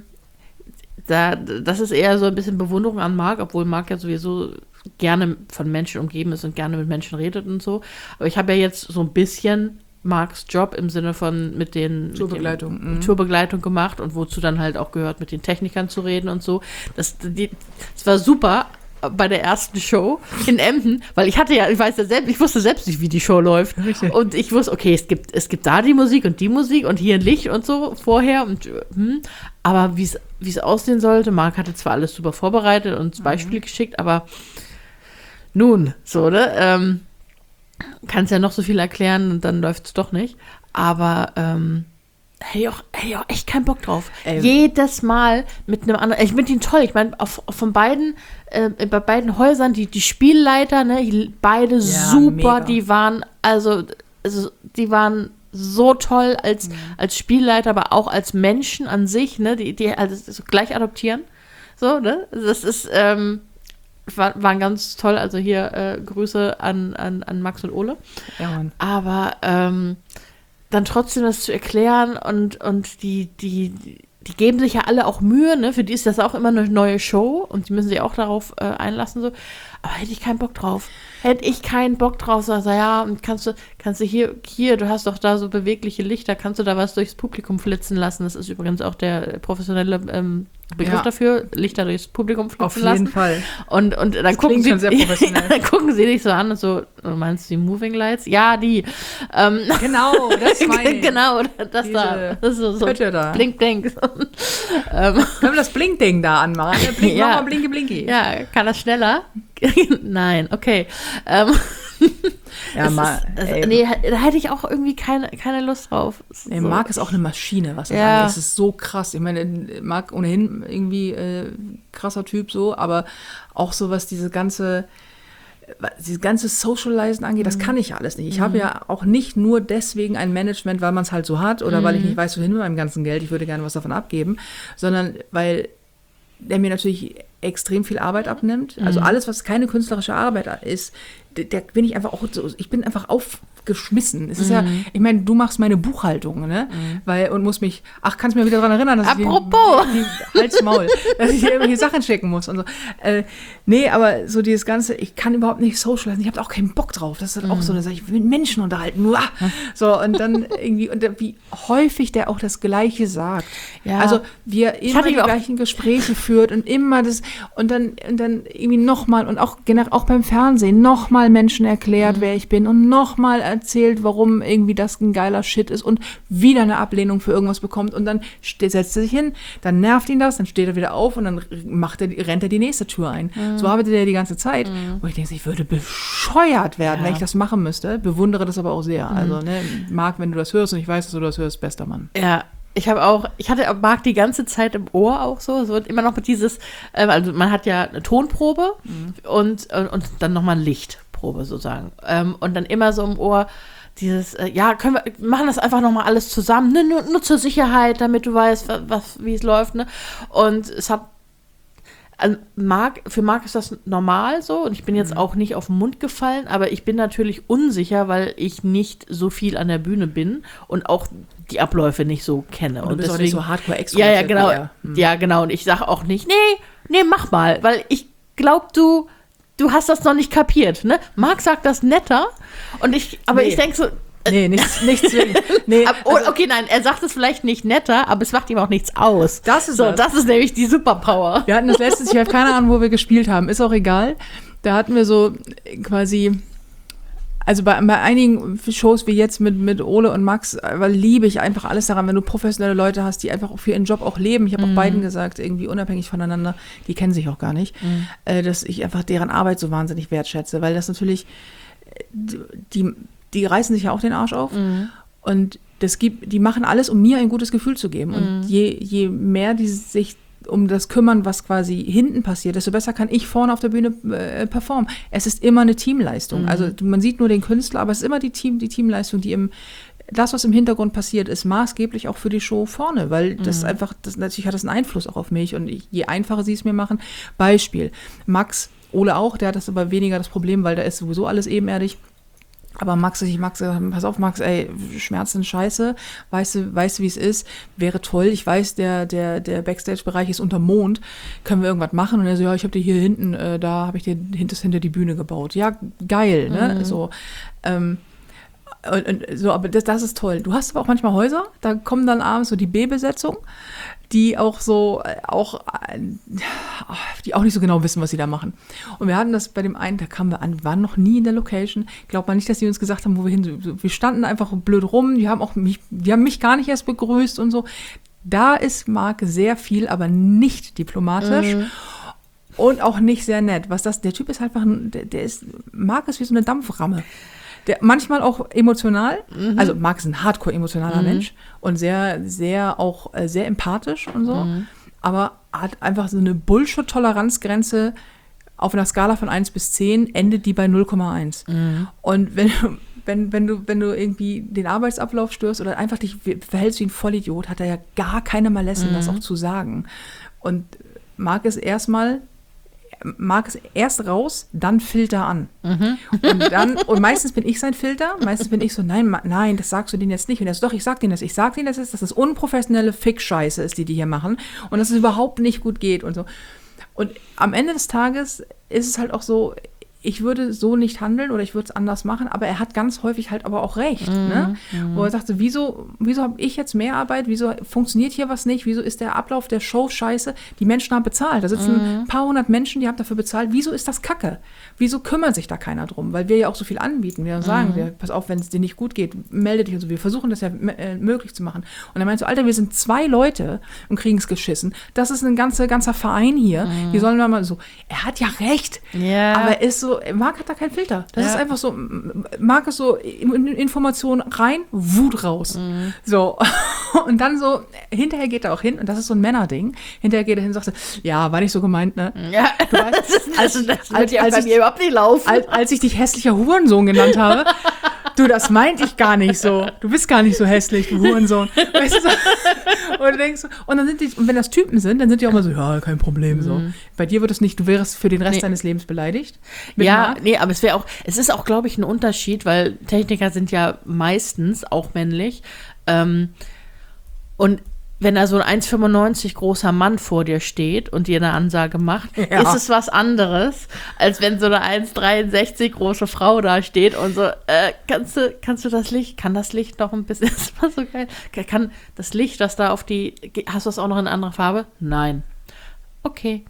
das ist eher so ein bisschen Bewunderung an Marc, obwohl Marc ja sowieso gerne von Menschen umgeben ist und gerne mit Menschen redet und so. Aber ich habe ja jetzt so ein bisschen Marcs Job im Sinne von mit den Tourbegleitung gemacht und wozu dann halt auch gehört, mit den Technikern zu reden und so. Das war super bei der ersten Show in Emden, weil ich wusste selbst nicht, wie die Show läuft. Richtig. Und ich wusste, okay, es gibt da die Musik und hier ein Licht und so vorher aber wie es aussehen sollte, Marc hatte zwar alles super vorbereitet und Beispiele geschickt, aber nun, so, ne, kannst ja noch so viel erklären und dann läuft es doch nicht. Aber hätte ich auch echt keinen Bock drauf. Jedes Mal mit einem anderen. Ich finde ihn toll. Ich meine, von beiden, bei beiden Häusern, die Spielleiter, ne, beide super, mega. Die waren so toll als Spielleiter, aber auch als Menschen an sich, ne, die also so gleich adoptieren. So, ne? Das ist, waren ganz toll. Also hier Grüße an Max und Ole. Ja, Mann. Aber dann trotzdem das zu erklären und die geben sich ja alle auch Mühe, ne? Für die ist das auch immer eine neue Show und die müssen sich auch darauf einlassen, so. Aber hätte ich keinen Bock drauf. So, ja, und kannst du hier, du hast doch da so bewegliche Lichter, kannst du da was durchs Publikum flitzen lassen? Das ist übrigens auch der professionelle Begriff dafür, Lichter durchs Publikum flitzen lassen. Auf jeden Fall. Und dann gucken sie, dann gucken sie dich so an und so, meinst du die Moving Lights? Ja, die. Genau, das meine ich. Genau, das ist so da. Blink, blink. Können wir das Blink-Ding da anmachen? Blink, mach mal Blinky, Blinky. Ja, kann das schneller? Nein, okay. Ja, da hätte ich auch irgendwie keine Lust drauf. Marc ist auch eine Maschine, was das angeht. Es ist so krass. Ich meine, Marc ohnehin irgendwie krasser Typ so, aber auch so, was dieses ganze Socializen angeht, das kann ich alles nicht. Ich habe ja auch nicht nur deswegen ein Management, weil man es halt so hat oder weil ich nicht weiß, wohin mit meinem ganzen Geld, ich würde gerne was davon abgeben, sondern weil der mir natürlich extrem viel Arbeit abnimmt. Also alles, was keine künstlerische Arbeit ist, da bin ich einfach auch so, ich bin einfach aufgeschmissen. Es ist ja, ich meine, du machst meine Buchhaltung, ne? Und musst mich, kannst du mir wieder daran erinnern, dass Apropos! Halt's Maul, dass ich dir irgendwelche Sachen schicken muss und so. Nee, aber so dieses Ganze, ich kann überhaupt nicht socialisen, ich habe auch keinen Bock drauf. Das ist auch so, dass ich will mit Menschen unterhalten. So, und dann irgendwie, und wie häufig der auch das Gleiche sagt. Ja. Also, wie er immer die gleichen Gespräche führt und immer das, und dann irgendwie nochmal, und auch generell auch beim Fernsehen, nochmal Menschen erklärt, wer ich bin und nochmal erzählt, warum irgendwie das ein geiler Shit ist und wieder eine Ablehnung für irgendwas bekommt und dann setzt er sich hin, dann nervt ihn das, dann steht er wieder auf und dann rennt er die nächste Tür ein. So arbeitet er die ganze Zeit, wo ich denke, ich würde bescheuert werden, wenn ich das machen müsste, bewundere das aber auch sehr. Also, ne, Marc, wenn du das hörst und ich weiß, dass du das hörst, bester Mann. Ja. Ich hatte Marc die ganze Zeit im Ohr auch so. Es wird immer noch mit dieses, also man hat ja eine Tonprobe und dann nochmal eine Lichtprobe sozusagen. Und dann immer so im Ohr dieses, machen das einfach nochmal alles zusammen, ne? Nur zur Sicherheit, damit du weißt, wie es läuft, ne? Und es hat, also für Marc ist das normal so und ich bin jetzt auch nicht auf den Mund gefallen, aber ich bin natürlich unsicher, weil ich nicht so viel an der Bühne bin und auch die Abläufe nicht so kenne. Und du bist deswegen, auch nicht so hardcore-extrovertiert. Ja, genau. Ja, genau. Und ich sage auch nicht, nee, mach mal, weil ich glaube, du hast das noch nicht kapiert, ne? Marc sagt das netter ich denke so, nee, nichts zwingend. Nee, okay, nein, er sagt es vielleicht nicht netter, aber es macht ihm auch nichts aus. Das ist das ist nämlich die Superpower. Wir hatten das letztes Jahr, keine Ahnung, wo wir gespielt haben, ist auch egal. Da hatten wir so quasi, also bei einigen Shows wie jetzt mit Ole und Max, weil liebe ich einfach alles daran, wenn du professionelle Leute hast, die einfach für ihren Job auch leben. Ich habe auch beiden gesagt, irgendwie unabhängig voneinander, die kennen sich auch gar nicht, dass ich einfach deren Arbeit so wahnsinnig wertschätze, weil das natürlich, die reißen sich ja auch den Arsch auf Und die machen alles, um mir ein gutes Gefühl zu geben. Und je mehr die sich um das kümmern, was quasi hinten passiert, desto besser kann ich vorne auf der Bühne performen. Es ist immer eine Teamleistung. Also man sieht nur den Künstler, aber es ist immer die Teamleistung, das, was im Hintergrund passiert, ist maßgeblich auch für die Show vorne, weil das einfach, natürlich hat das einen Einfluss auch auf mich und je einfacher sie es mir machen. Beispiel, Max, Ole auch, der hat das aber weniger das Problem, weil da ist sowieso alles ebenerdig. Aber Max, pass auf, Max, ey, Schmerzen scheiße, weißt du, wie es ist, wäre toll, ich weiß, der Backstage-Bereich ist unter Mond, können wir irgendwas machen? Und er so, ja, ich habe dir hier hinten, da habe ich dir hinter die Bühne gebaut. Ja, geil, ne, so, und so, aber das ist toll. Du hast aber auch manchmal Häuser, da kommen dann abends so die B-Besetzung, die auch so, die auch nicht so genau wissen, was sie da machen. Und wir hatten das bei dem einen, da kamen wir an, waren noch nie in der Location. Glaubt man nicht, dass die uns gesagt haben, wo wir hin sind. Wir standen einfach blöd rum, die haben mich gar nicht erst begrüßt und so. Da ist Marc sehr viel, aber nicht diplomatisch. Und auch nicht sehr nett. Der Typ ist einfach, Marc ist wie so eine Dampframme. Der manchmal auch emotional, also Marc ist ein hardcore emotionaler Mensch und sehr, sehr sehr empathisch und so, aber hat einfach so eine Bullshit-Toleranzgrenze auf einer Skala von 1 bis 10, endet die bei 0,1. Und wenn du irgendwie den Arbeitsablauf störst oder einfach dich verhältst wie ein Vollidiot, hat er ja gar keine Malesse, das auch zu sagen. Und Marc ist erst raus, dann Filter an. Und meistens bin ich sein Filter, meistens bin ich so, nein, das sagst du denen jetzt nicht. Und er so, doch, ich sag denen das, dass das unprofessionelle Fick-Scheiße ist, die hier machen und dass es überhaupt nicht gut geht und so. Und am Ende des Tages ist es halt auch so, ich würde so nicht handeln oder ich würde es anders machen, aber er hat ganz häufig halt aber auch recht. Ne? Wo er sagte, wieso habe ich jetzt mehr Arbeit, wieso funktioniert hier was nicht, wieso ist der Ablauf der Show scheiße, die Menschen haben bezahlt, da sitzen ein paar hundert Menschen, die haben dafür bezahlt, wieso ist das Kacke? Wieso kümmert sich da keiner drum? Weil wir ja auch so viel anbieten, wir sagen, pass auf, wenn es dir nicht gut geht, melde dich und so, wir versuchen das ja möglich zu machen. Und er meint so, Alter, wir sind 2 Leute und kriegen es geschissen, das ist ein ganzer Verein hier, die sollen mal so, er hat ja recht, aber er ist so, Marc hat da keinen Filter. Das ist einfach so, Marc ist so, Information rein, Wut raus. So. Und dann so, hinterher geht er auch hin, und das ist so ein Männerding, hinterher geht er hin und sagt, ja, war nicht so gemeint, ne? Ja, du weißt, das wird ja bei mir überhaupt nicht laufen. Als ich dich hässlicher Hurensohn genannt habe, du, das meinte ich gar nicht so. Du bist gar nicht so hässlich, du Hurensohn. Weißt du so? Und du denkst so, und wenn das Typen sind, dann sind die auch mal so, ja, kein Problem, so. Bei dir wird es nicht, du wärst für den Rest deines Lebens beleidigt. Ja, aber es ist auch, glaube ich, ein Unterschied, weil Techniker sind ja meistens auch männlich. Und wenn da so ein 1,95 großer Mann vor dir steht und dir eine Ansage macht, ist es was anderes, als wenn so eine 1,63 große Frau da steht und so, kannst du das Licht, kann das Licht noch ein bisschen, das war so geil, kann das Licht, das da hast du das auch noch in einer anderen Farbe? Nein. Okay.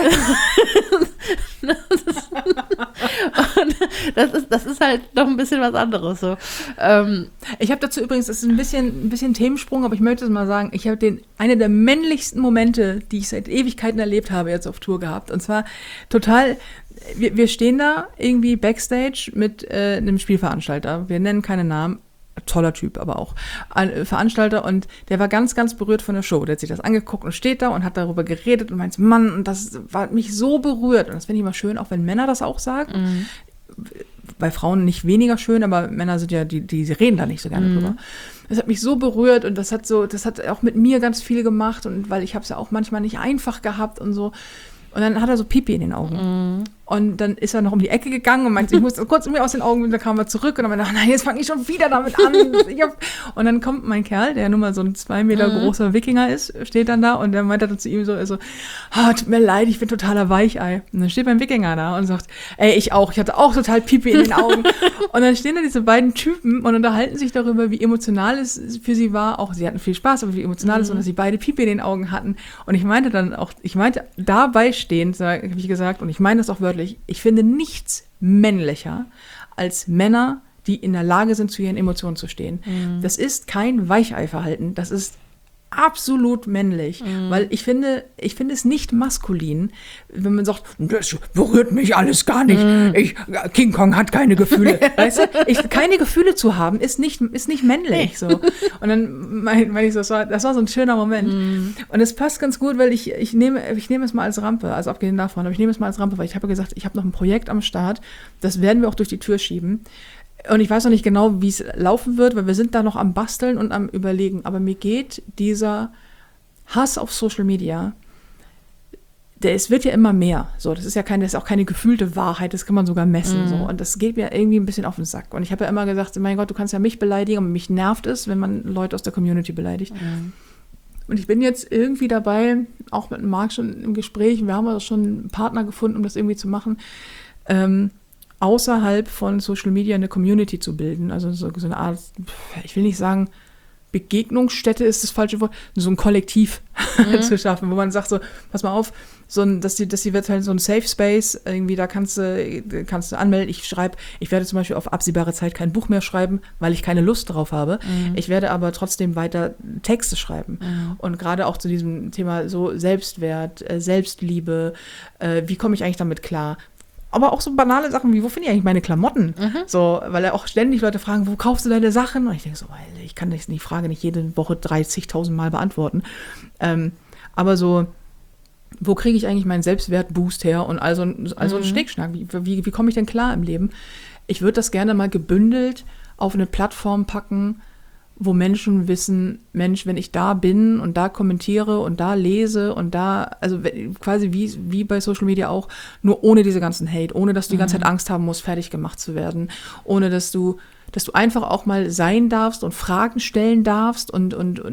Das ist halt noch ein bisschen was anderes. So. Ich habe dazu übrigens, das ist ein bisschen Themensprung, aber ich möchte es mal sagen, ich habe eine der männlichsten Momente, die ich seit Ewigkeiten erlebt habe, jetzt auf Tour gehabt. Und zwar total, wir stehen da irgendwie Backstage mit einem Spielveranstalter. Wir nennen keine Namen. Toller Typ, aber auch ein Veranstalter, und der war ganz, ganz berührt von der Show. Der hat sich das angeguckt und steht da und hat darüber geredet und meint, Mann, und das hat mich so berührt. Und das finde ich immer schön, auch wenn Männer das auch sagen. Bei Frauen nicht weniger schön, aber Männer sind ja, die reden da nicht so gerne drüber. Das hat mich so berührt, und das hat auch mit mir ganz viel gemacht, und weil ich habe es ja auch manchmal nicht einfach gehabt und so. Und dann hat er so Pipi in den Augen. Und dann ist er noch um die Ecke gegangen und meinte, ich muss kurz mir aus den Augen, und dann kam er zurück und dann meinte, nein, jetzt fange ich schon wieder damit an. Und dann kommt mein Kerl, der nun mal so ein 2 Meter großer Wikinger ist, steht dann da, und der meinte dann zu ihm so, tut mir leid, ich bin totaler Weichei. Und dann steht mein Wikinger da und sagt, ey, ich hatte auch total Pipi in den Augen. Und dann stehen da diese beiden Typen und unterhalten sich darüber, wie emotional es für sie war. Auch sie hatten viel Spaß, aber wie emotional es war, dass sie beide Pipi in den Augen hatten. Und ich meinte dabei stehend, habe ich gesagt, und ich meine das auch wörtlich, ich finde nichts männlicher als Männer, die in der Lage sind, zu ihren Emotionen zu stehen. Das ist kein Weichei-Verhalten, das ist absolut männlich, weil ich finde es nicht maskulin, wenn man sagt, das berührt mich alles gar nicht. King Kong hat keine Gefühle. Weißt du, keine Gefühle zu haben, ist nicht männlich. So. Und dann meine ich so, das war so ein schöner Moment. Und es passt ganz gut, weil ich nehme es mal als Rampe, also abgesehen davon, aber ich nehme es mal als Rampe, weil ich habe gesagt, ich habe noch ein Projekt am Start, das werden wir auch durch die Tür schieben. Und ich weiß noch nicht genau, wie es laufen wird, weil wir sind da noch am Basteln und am Überlegen. Aber mir geht dieser Hass auf Social Media, es wird ja immer mehr. So, das ist auch keine gefühlte Wahrheit, das kann man sogar messen. So. Und das geht mir irgendwie ein bisschen auf den Sack. Und ich habe ja immer gesagt, mein Gott, du kannst ja mich beleidigen, und mich nervt es, wenn man Leute aus der Community beleidigt. Und ich bin jetzt irgendwie dabei, auch mit Marc schon im Gespräch, wir haben also schon einen Partner gefunden, um das irgendwie zu machen, außerhalb von Social Media eine Community zu bilden. Also so eine Art, ich will nicht sagen, Begegnungsstätte ist das falsche Wort, so ein Kollektiv zu schaffen, wo man sagt so, pass mal auf, dass die wird halt so ein Safe Space, irgendwie da kannst du anmelden. Ich werde zum Beispiel auf absehbare Zeit kein Buch mehr schreiben, weil ich keine Lust drauf habe. Ich werde aber trotzdem weiter Texte schreiben. Und gerade auch zu diesem Thema so Selbstwert, Selbstliebe, wie komme ich eigentlich damit klar? Aber auch so banale Sachen wie, wo finde ich eigentlich meine Klamotten? So, weil auch ständig Leute fragen, wo kaufst du deine Sachen? Und ich denke so, ich kann die Frage nicht jede Woche 30.000 Mal beantworten. Aber so, wo kriege ich eigentlich meinen Selbstwertboost her? Und also ein Schnickschnack, wie komme ich denn klar im Leben? Ich würde das gerne mal gebündelt auf eine Plattform packen, wo Menschen wissen, Mensch, wenn ich da bin und da kommentiere und da lese und da, also quasi wie bei Social Media auch, nur ohne diese ganzen Hate, ohne dass du die ganze Zeit Angst haben musst, fertig gemacht zu werden, ohne dass du einfach auch mal sein darfst und Fragen stellen darfst und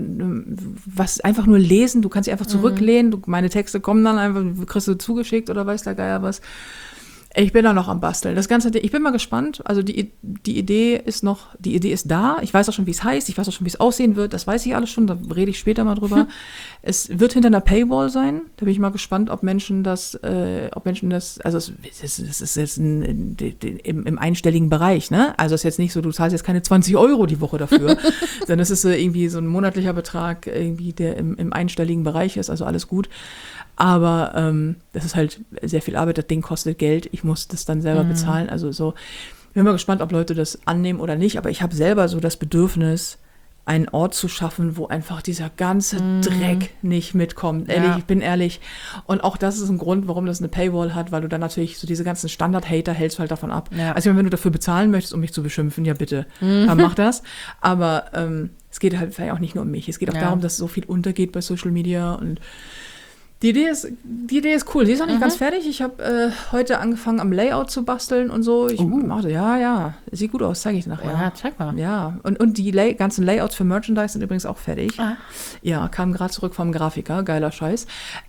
was einfach nur lesen, du kannst dich einfach zurücklehnen, meine Texte kommen dann einfach, kriegst du zugeschickt oder weiß der Geier was. Ich bin da noch am Basteln. Das Ganze, ich bin mal gespannt. Also die Idee ist da. Ich weiß auch schon, wie es heißt. Ich weiß auch schon, wie es aussehen wird. Das weiß ich alles schon. Da rede ich später mal drüber. Es wird hinter einer Paywall sein. Da bin ich mal gespannt, ob Menschen das, also es ist jetzt im einstelligen Bereich, ne? Also es ist jetzt nicht so, du zahlst jetzt keine 20 € die Woche dafür, sondern es ist irgendwie so ein monatlicher Betrag, irgendwie, der im einstelligen Bereich ist. Also alles gut. Aber das ist halt sehr viel Arbeit, das Ding kostet Geld, ich muss das dann selber bezahlen. Also so, bin mal gespannt, ob Leute das annehmen oder nicht, aber ich habe selber so das Bedürfnis, einen Ort zu schaffen, wo einfach dieser ganze Dreck nicht mitkommt. Ehrlich, ich bin ehrlich. Und auch das ist ein Grund, warum das eine Paywall hat, weil du dann natürlich so diese ganzen Standard-Hater hältst halt davon ab. Ja. Also wenn du dafür bezahlen möchtest, um mich zu beschimpfen, ja bitte, dann mach das. Aber es geht halt vielleicht auch nicht nur um mich. Es geht auch darum, dass so viel untergeht bei Social Media und die Idee ist cool. Sie ist noch nicht ganz fertig. Ich habe heute angefangen, am Layout zu basteln und so. Ich mache, sieht gut aus, zeige ich nachher. Ja, zeig mal. Ja, und die ganzen Layouts für Merchandise sind übrigens auch fertig. Ja, kam gerade zurück vom Grafiker, geiler Scheiß.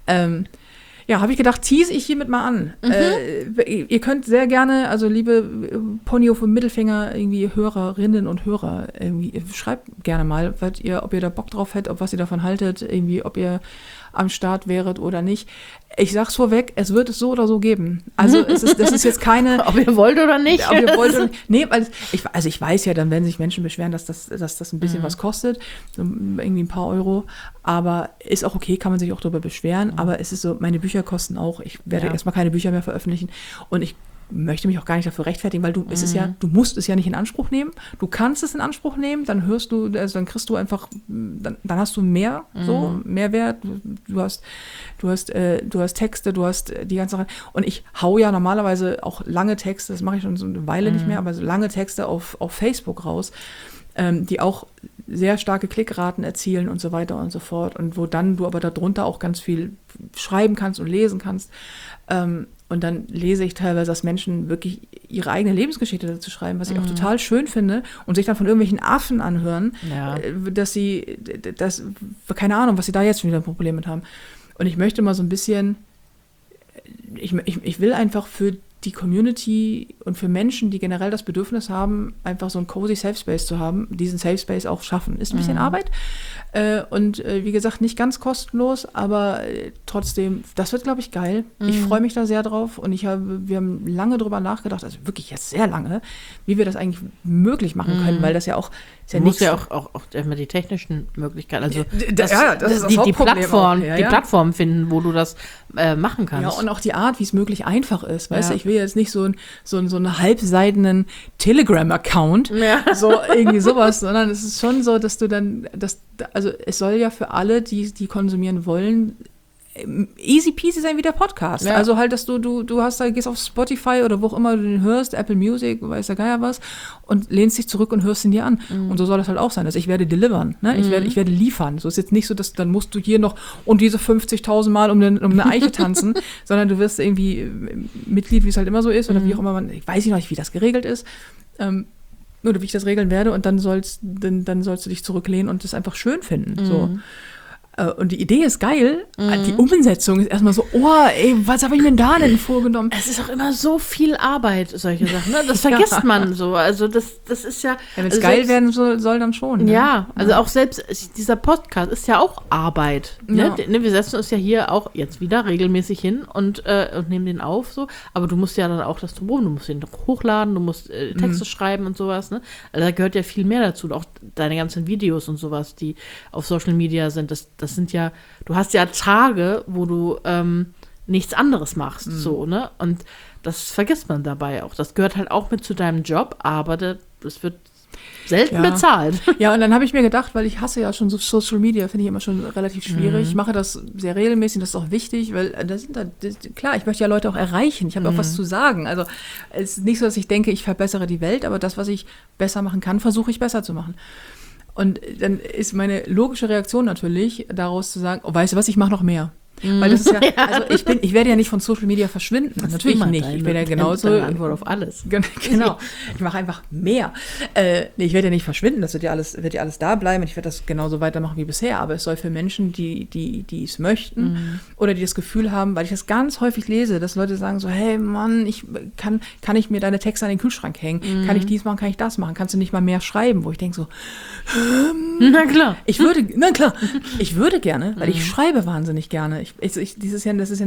Habe ich gedacht, tease ich hiermit mal an. Ihr könnt sehr gerne, also liebe Ponyhof und Mittelfinger, irgendwie Hörerinnen und Hörer, irgendwie, schreibt gerne mal, ob ihr da Bock drauf hättet, was ihr davon haltet, irgendwie, ob ihr am Start wäret oder nicht. Ich sag's vorweg, es wird es so oder so geben. Also das ist jetzt keine... Ob ihr wollt oder nicht. Ob ihr wollt oder nicht. Nee, weil ich weiß ja, dann werden sich Menschen beschweren, dass das ein bisschen was kostet, so irgendwie ein paar Euro, aber ist auch okay, kann man sich auch darüber beschweren, aber es ist so, meine Bücher kosten auch, ich werde erstmal keine Bücher mehr veröffentlichen und ich möchte mich auch gar nicht dafür rechtfertigen, weil du musst es ja nicht in Anspruch nehmen. Du kannst es in Anspruch nehmen, dann dann kriegst du einfach, dann hast du mehr, so, Mehrwert. Du hast Texte, du hast die ganze Sache. Und ich hau ja normalerweise auch lange Texte, das mache ich schon so eine Weile nicht mehr, aber so lange Texte auf Facebook raus, die auch sehr starke Klickraten erzielen und so weiter und so fort. Und wo dann du aber darunter auch ganz viel schreiben kannst und lesen kannst. Und dann lese ich teilweise, dass Menschen wirklich ihre eigene Lebensgeschichte dazu schreiben, was ich auch total schön finde und sich dann von irgendwelchen Affen anhören, dass keine Ahnung, was sie da jetzt schon wieder ein Problem mit haben. Und ich möchte mal so ein bisschen, ich will einfach für die Community und für Menschen, die generell das Bedürfnis haben, einfach so einen cozy Safe Space zu haben, diesen Safe Space auch schaffen. Ist ein bisschen Arbeit und wie gesagt, nicht ganz kostenlos, aber trotzdem, das wird, glaube ich, geil. Ich freue mich da sehr drauf und wir haben lange drüber nachgedacht, also wirklich jetzt sehr lange, wie wir das eigentlich möglich machen können, weil das ja auch Du musst ja auch immer die technischen Möglichkeiten, also das ist die Plattform finden, wo du das machen kannst. Ja, und auch die Art, wie es möglich einfach ist. Weißt du, ich will jetzt nicht so einen halbseidenen Telegram-Account, so irgendwie sowas, sondern es ist schon so, dass du dann, also es soll ja für alle, die konsumieren wollen, easy peasy sein wie der Podcast. Ja. Also halt, dass du gehst auf Spotify oder wo auch immer du den hörst, Apple Music, weiß der Geier was, und lehnst dich zurück und hörst ihn dir an. Und so soll das halt auch sein. Also ich werde delivern, ne? Ich werde liefern. So ist jetzt nicht so, dass dann musst du hier noch und diese 50.000 Mal um eine Eiche tanzen, sondern du wirst irgendwie Mitglied, wie es halt immer so ist, oder wie auch immer ich weiß nicht, wie das geregelt ist, oder wie ich das regeln werde, und dann sollst du dich zurücklehnen und das einfach schön finden. So. Und die Idee ist geil, die Umsetzung ist erstmal so, was habe ich mir da denn vorgenommen? Es ist auch immer so viel Arbeit, solche Sachen, ne? Das vergisst man so, also das ist ja... Wenn es geil werden soll, dann schon. Ne? Ja, also auch selbst dieser Podcast ist ja auch Arbeit. Ne? Wir setzen uns ja hier auch jetzt wieder regelmäßig hin und nehmen den auf, so, aber du musst ja dann auch das drumherum, du musst den hochladen, du musst Texte schreiben und sowas, ne? Also da gehört ja viel mehr dazu, auch deine ganzen Videos und sowas, die auf Social Media sind, das sind ja, du hast ja Tage, wo du nichts anderes machst, so, ne? Und das vergisst man dabei auch. Das gehört halt auch mit zu deinem Job, aber das wird selten bezahlt. Ja, und dann habe ich mir gedacht, weil ich hasse ja schon so Social Media, finde ich immer schon relativ schwierig. Ich mache das sehr regelmäßig, das ist auch wichtig, weil klar, ich möchte ja Leute auch erreichen. Ich habe auch was zu sagen. Also es ist nicht so, dass ich denke, ich verbessere die Welt, aber das, was ich besser machen kann, versuche ich besser zu machen. Und dann ist meine logische Reaktion natürlich, daraus zu sagen, weißt du was, ich mache noch mehr. Weil das ist ja, also ich werde ja nicht von Social Media verschwinden. Das natürlich nicht. Ich werde ja genauso. Eine Antwort auf alles. Genau. Ich mache einfach mehr. Ich werde ja nicht verschwinden. Das wird ja alles da bleiben. Und ich werde das genauso weitermachen wie bisher. Aber es soll für Menschen, die es möchten oder die das Gefühl haben, weil ich das ganz häufig lese, dass Leute sagen so, hey Mann, kann ich mir deine Texte an den Kühlschrank hängen? Kann ich dies machen? Kann ich das machen? Kannst du nicht mal mehr schreiben? Wo ich denke so, na klar. Ich würde gerne, weil ich schreibe wahnsinnig gerne. Das ist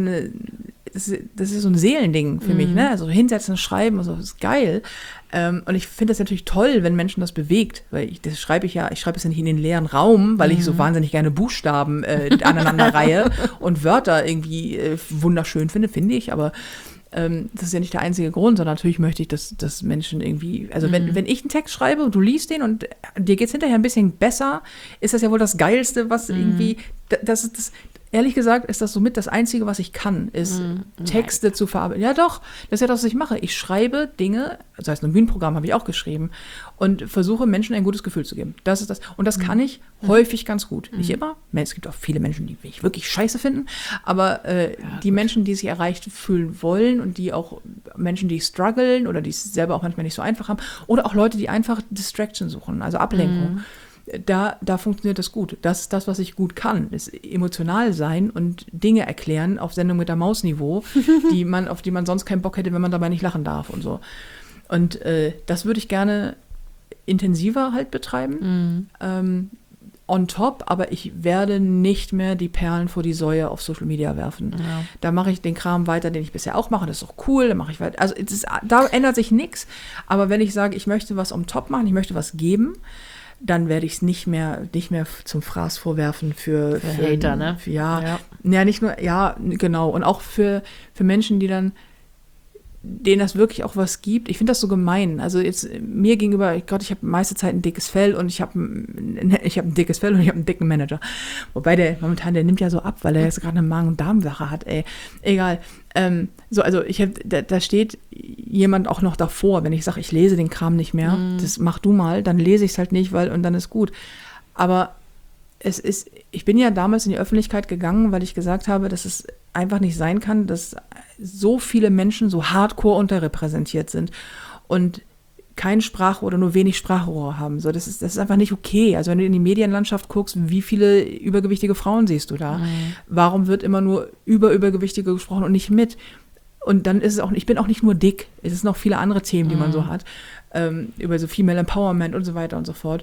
so ein Seelending für mich, ne? Also hinsetzen, schreiben, also das ist geil. Und ich finde das natürlich toll, wenn Menschen das bewegt, weil ich schreibe es ja nicht in den leeren Raum, weil ich so wahnsinnig gerne Buchstaben aneinanderreihe und Wörter irgendwie wunderschön finde ich, aber das ist ja nicht der einzige Grund, sondern natürlich möchte ich, dass Menschen irgendwie, also wenn ich einen Text schreibe und du liest den und dir geht's hinterher ein bisschen besser, ist das ja wohl das Geilste, was irgendwie, ehrlich gesagt, ist das somit das Einzige, was ich kann, ist Texte zu verarbeiten. Ja doch, das ist ja das, was ich mache. Ich schreibe Dinge, das heißt, ein Bühnenprogramm habe ich auch geschrieben und versuche Menschen ein gutes Gefühl zu geben. Das ist das. Und das kann ich häufig ganz gut. Nicht immer. Es gibt auch viele Menschen, die mich wirklich scheiße finden, aber die Menschen, die sich erreicht fühlen wollen und die auch Menschen, die strugglen oder die es selber auch manchmal nicht so einfach haben oder auch Leute, die einfach Distraction suchen, also Ablenkung. Da funktioniert das gut. Das ist das, was ich gut kann, ist emotional sein und Dinge erklären auf Sendung mit der Maus-Niveau, auf die man sonst keinen Bock hätte, wenn man dabei nicht lachen darf und so. Und das würde ich gerne intensiver halt betreiben. On top, aber ich werde nicht mehr die Perlen vor die Säue auf Social Media werfen. Ja. Da mache ich den Kram weiter, den ich bisher auch mache. Das ist auch cool, da mache ich weiter. Also da ändert sich nichts. Aber wenn ich sage, ich möchte was on top machen, ich möchte was geben, dann werde ich es nicht mehr zum Fraß vorwerfen für Hater, ne? Nicht nur, genau. Und auch für Menschen, denen das wirklich auch was gibt. Ich finde das so gemein. Also jetzt mir gegenüber, ich habe meiste Zeit ein dickes Fell und ich habe ein dickes Fell und ich habe einen dicken Manager. Wobei der nimmt ja so ab, weil er jetzt gerade eine Magen- und Darmsache hat, ey. Egal. Da steht jemand auch noch davor, wenn ich sage, ich lese den Kram nicht mehr, das mach du mal, dann lese ich es halt nicht, und dann ist gut. Aber ich bin ja damals in die Öffentlichkeit gegangen, weil ich gesagt habe, dass es einfach nicht sein kann, dass so viele Menschen so hardcore unterrepräsentiert sind und kein Sprachrohr oder nur wenig Sprachrohr haben. So, das ist einfach nicht okay. Also wenn du in die Medienlandschaft guckst, wie viele übergewichtige Frauen siehst du da? Warum wird immer nur über Übergewichtige gesprochen und nicht mit? Und dann ist es auch, ich bin auch nicht nur dick, es ist noch viele andere Themen, die man so hat, über so Female Empowerment und so weiter und so fort.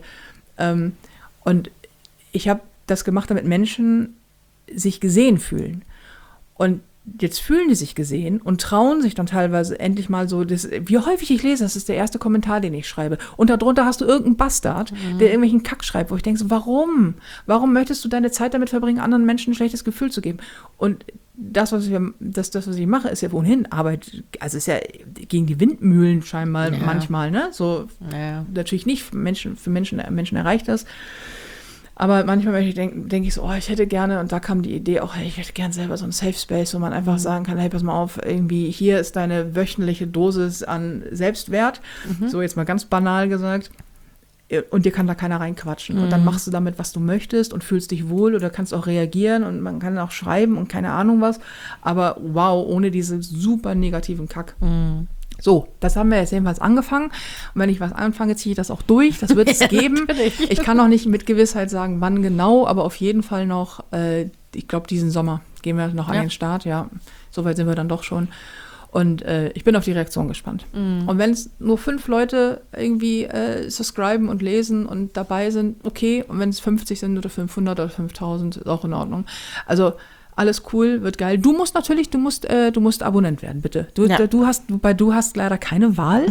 Und ich habe das gemacht, damit Menschen sich gesehen fühlen. Und jetzt fühlen die sich gesehen und trauen sich dann teilweise endlich mal so, wie häufig ich lese, das ist der erste Kommentar, den ich schreibe. Und darunter hast du irgendeinen Bastard, der irgendwelchen Kack schreibt, wo ich denke, so, warum? Warum möchtest du deine Zeit damit verbringen, anderen Menschen ein schlechtes Gefühl zu geben? Und das, was ich mache, ist ja wohin Arbeit, also ist ja gegen die Windmühlen scheinbar manchmal, ne? So, natürlich nicht, für Menschen erreicht das. Aber manchmal denke ich so, ich hätte gerne, und da kam die Idee auch, ich hätte gerne selber so einen Safe Space, wo man einfach sagen kann, hey, pass mal auf, irgendwie, hier ist deine wöchentliche Dosis an Selbstwert, so jetzt mal ganz banal gesagt, und dir kann da keiner reinquatschen. Und dann machst du damit, was du möchtest und fühlst dich wohl oder kannst auch reagieren und man kann auch schreiben und keine Ahnung was, aber wow, ohne diese super negativen Kack. So, das haben wir jetzt jedenfalls angefangen. Und wenn ich was anfange, ziehe ich das auch durch. Das wird es geben. Ich kann noch nicht mit Gewissheit sagen, wann genau, aber auf jeden Fall noch, ich glaube, diesen Sommer gehen wir noch an den Start. Ja, soweit sind wir dann doch schon. Und ich bin auf die Reaktion gespannt. Und wenn es nur 5 Leute irgendwie subscriben und lesen und dabei sind, okay. Und wenn es 50 sind oder 500 oder 5000, ist auch in Ordnung. Also alles cool, wird geil. Du musst Abonnent werden, bitte. Du hast leider keine Wahl.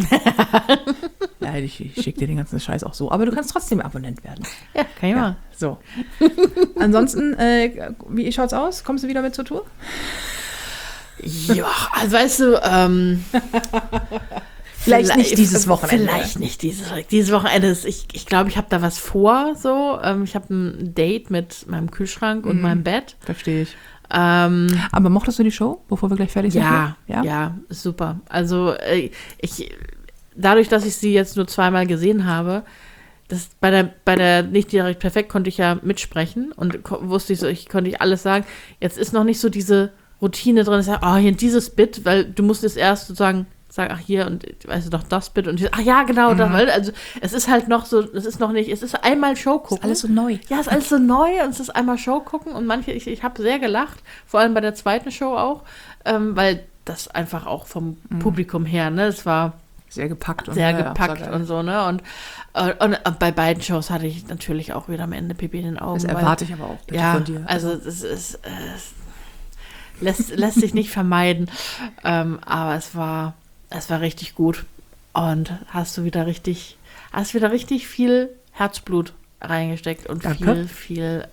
Ja, ich schicke dir den ganzen Scheiß auch so. Aber du kannst trotzdem Abonnent werden. Ja, kann ich mal. So. Ansonsten, wie schaut's aus? Kommst du wieder mit zur Tour? Ja, also weißt du, vielleicht nicht dieses Wochenende. Vielleicht nicht dieses Wochenende. Ich glaube, ich habe da was vor. So, ich habe ein Date mit meinem Kühlschrank und meinem Bett. Verstehe ich. Aber mochtest du die Show, bevor wir gleich fertig sind? Ja, ist super. Also dadurch, dass ich sie jetzt nur 2-mal gesehen habe, bei der Nicht direkt perfekt konnte ich ja mitsprechen und wusste ich so, konnte alles sagen. Jetzt ist noch nicht so diese Routine drin, hier dieses Bit, weil du musst es erst sozusagen sagen, ach hier und weißt du doch das Bit und ach ja, genau, das, also es ist halt noch so, es ist einmal Show gucken. Ist alles so neu. Ja, ist alles so neu und es ist einmal Show gucken und ich habe sehr gelacht, vor allem bei der zweiten Show auch, weil das einfach auch vom Publikum her, ne, es war sehr gepackt und so, ne, und bei beiden Shows hatte ich natürlich auch wieder am Ende Pipi in den Augen. Das erwarte ich aber auch von dir. Also es ist lässt sich nicht vermeiden, aber es war richtig gut und hast wieder richtig viel Herzblut reingesteckt und viel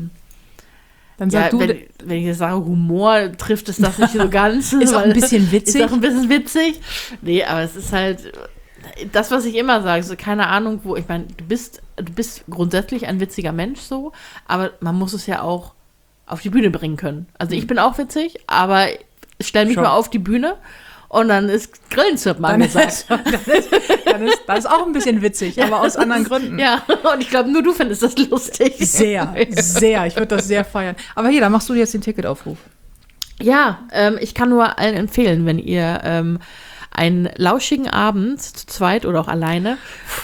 dann sag wenn ich jetzt sage, Humor, trifft es das nicht so ganz. Ist auch ein bisschen witzig. Ist auch ein bisschen witzig. Nee, aber es ist halt das, was ich immer sage, so keine Ahnung, wo, ich meine, du bist grundsätzlich ein witziger Mensch so, aber man muss es ja auch auf die Bühne bringen können. Also ich bin auch witzig, aber stell mich mal auf die Bühne und dann ist Grillenzirpen angesagt. Das ist auch ein bisschen witzig, aber aus anderen Gründen. Ja, und ich glaube, nur du findest das lustig. Sehr, sehr. Ich würde das sehr feiern. Aber hier, dann machst du jetzt den Ticketaufruf. Ja, ich kann nur allen empfehlen, wenn ihr einen lauschigen Abend zu zweit oder auch alleine.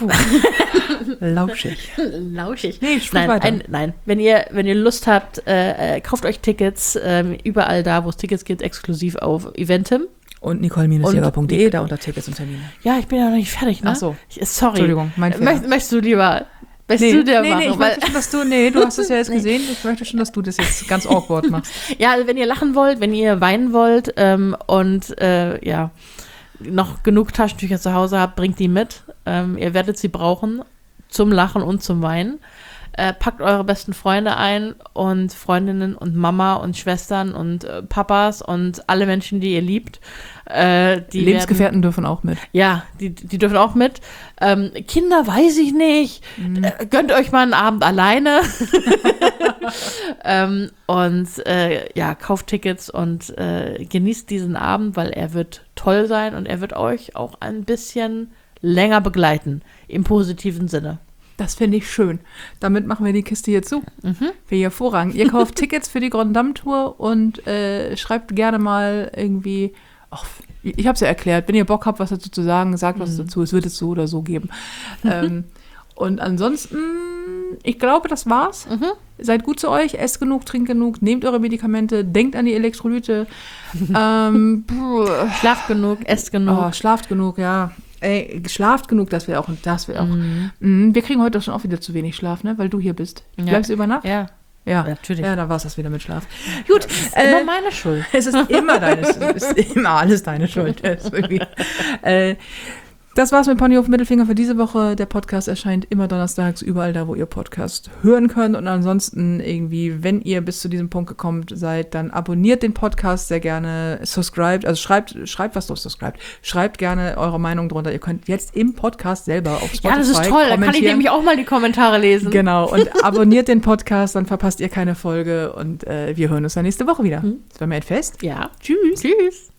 Lauschig. Nee, nein. Wenn ihr Lust habt, kauft euch Tickets überall da, wo es Tickets gibt, exklusiv auf Eventim. Und nicole-jäger.de, da unter Tickets und Termine. Ja, ich bin ja noch nicht fertig, ne? Ach so. Sorry. Entschuldigung, mein Fehler. Möchtest du lieber... ich möchte schon, du hast es ja jetzt gesehen, ich möchte schon, dass du das jetzt ganz awkward machst. Ja, also wenn ihr lachen wollt, wenn ihr weinen wollt und noch genug Taschentücher zu Hause habt, bringt die mit. Ihr werdet sie brauchen zum Lachen und zum Weinen. Packt eure besten Freunde ein und Freundinnen und Mama und Schwestern und Papas und alle Menschen, die ihr liebt. Die Lebensgefährten dürfen auch mit. Ja, die dürfen auch mit. Kinder weiß ich nicht. Gönnt euch mal einen Abend alleine. Kauft Tickets und genießt diesen Abend, weil er wird toll sein und er wird euch auch ein bisschen länger begleiten, im positiven Sinne. Das finde ich schön. Damit machen wir die Kiste hier zu. Finde ich hervorragend. Ihr kauft Tickets für die Grand Dame Tour und schreibt gerne mal irgendwie, ich habe es ja erklärt, wenn ihr Bock habt, was dazu zu sagen, sagt was dazu. Es wird es so oder so geben. Und ansonsten, ich glaube, das war's. seid gut zu euch, esst genug, trinkt genug, nehmt eure Medikamente, denkt an die Elektrolyte. Schlaft genug, esst genug. Oh, schlaft genug, ja. Ey, schlaft genug, das wäre auch. Wir kriegen heute schon auch wieder zu wenig Schlaf, ne? Weil du hier bist. Bleibst du über Nacht? Ja. Ja, natürlich. Ja, da war es das wieder mit Schlaf. Gut. Das ist immer meine Schuld. Es ist immer alles deine Schuld. Das war's mit Ponyhof Mittelfinger für diese Woche. Der Podcast erscheint immer donnerstags, überall da, wo ihr Podcast hören könnt. Und ansonsten irgendwie, wenn ihr bis zu diesem Punkt gekommen seid, dann abonniert den Podcast sehr gerne, subscribt, also schreibt was durch subscribt. Schreibt gerne eure Meinung drunter. Ihr könnt jetzt im Podcast selber auf Spotify Ja, das ist toll. Da kann ich nämlich auch mal die Kommentare lesen. Genau. Und abonniert den Podcast, dann verpasst ihr keine Folge. Und wir hören uns dann nächste Woche wieder. Das war mir ein Fest. Ja. Tschüss. Tschüss.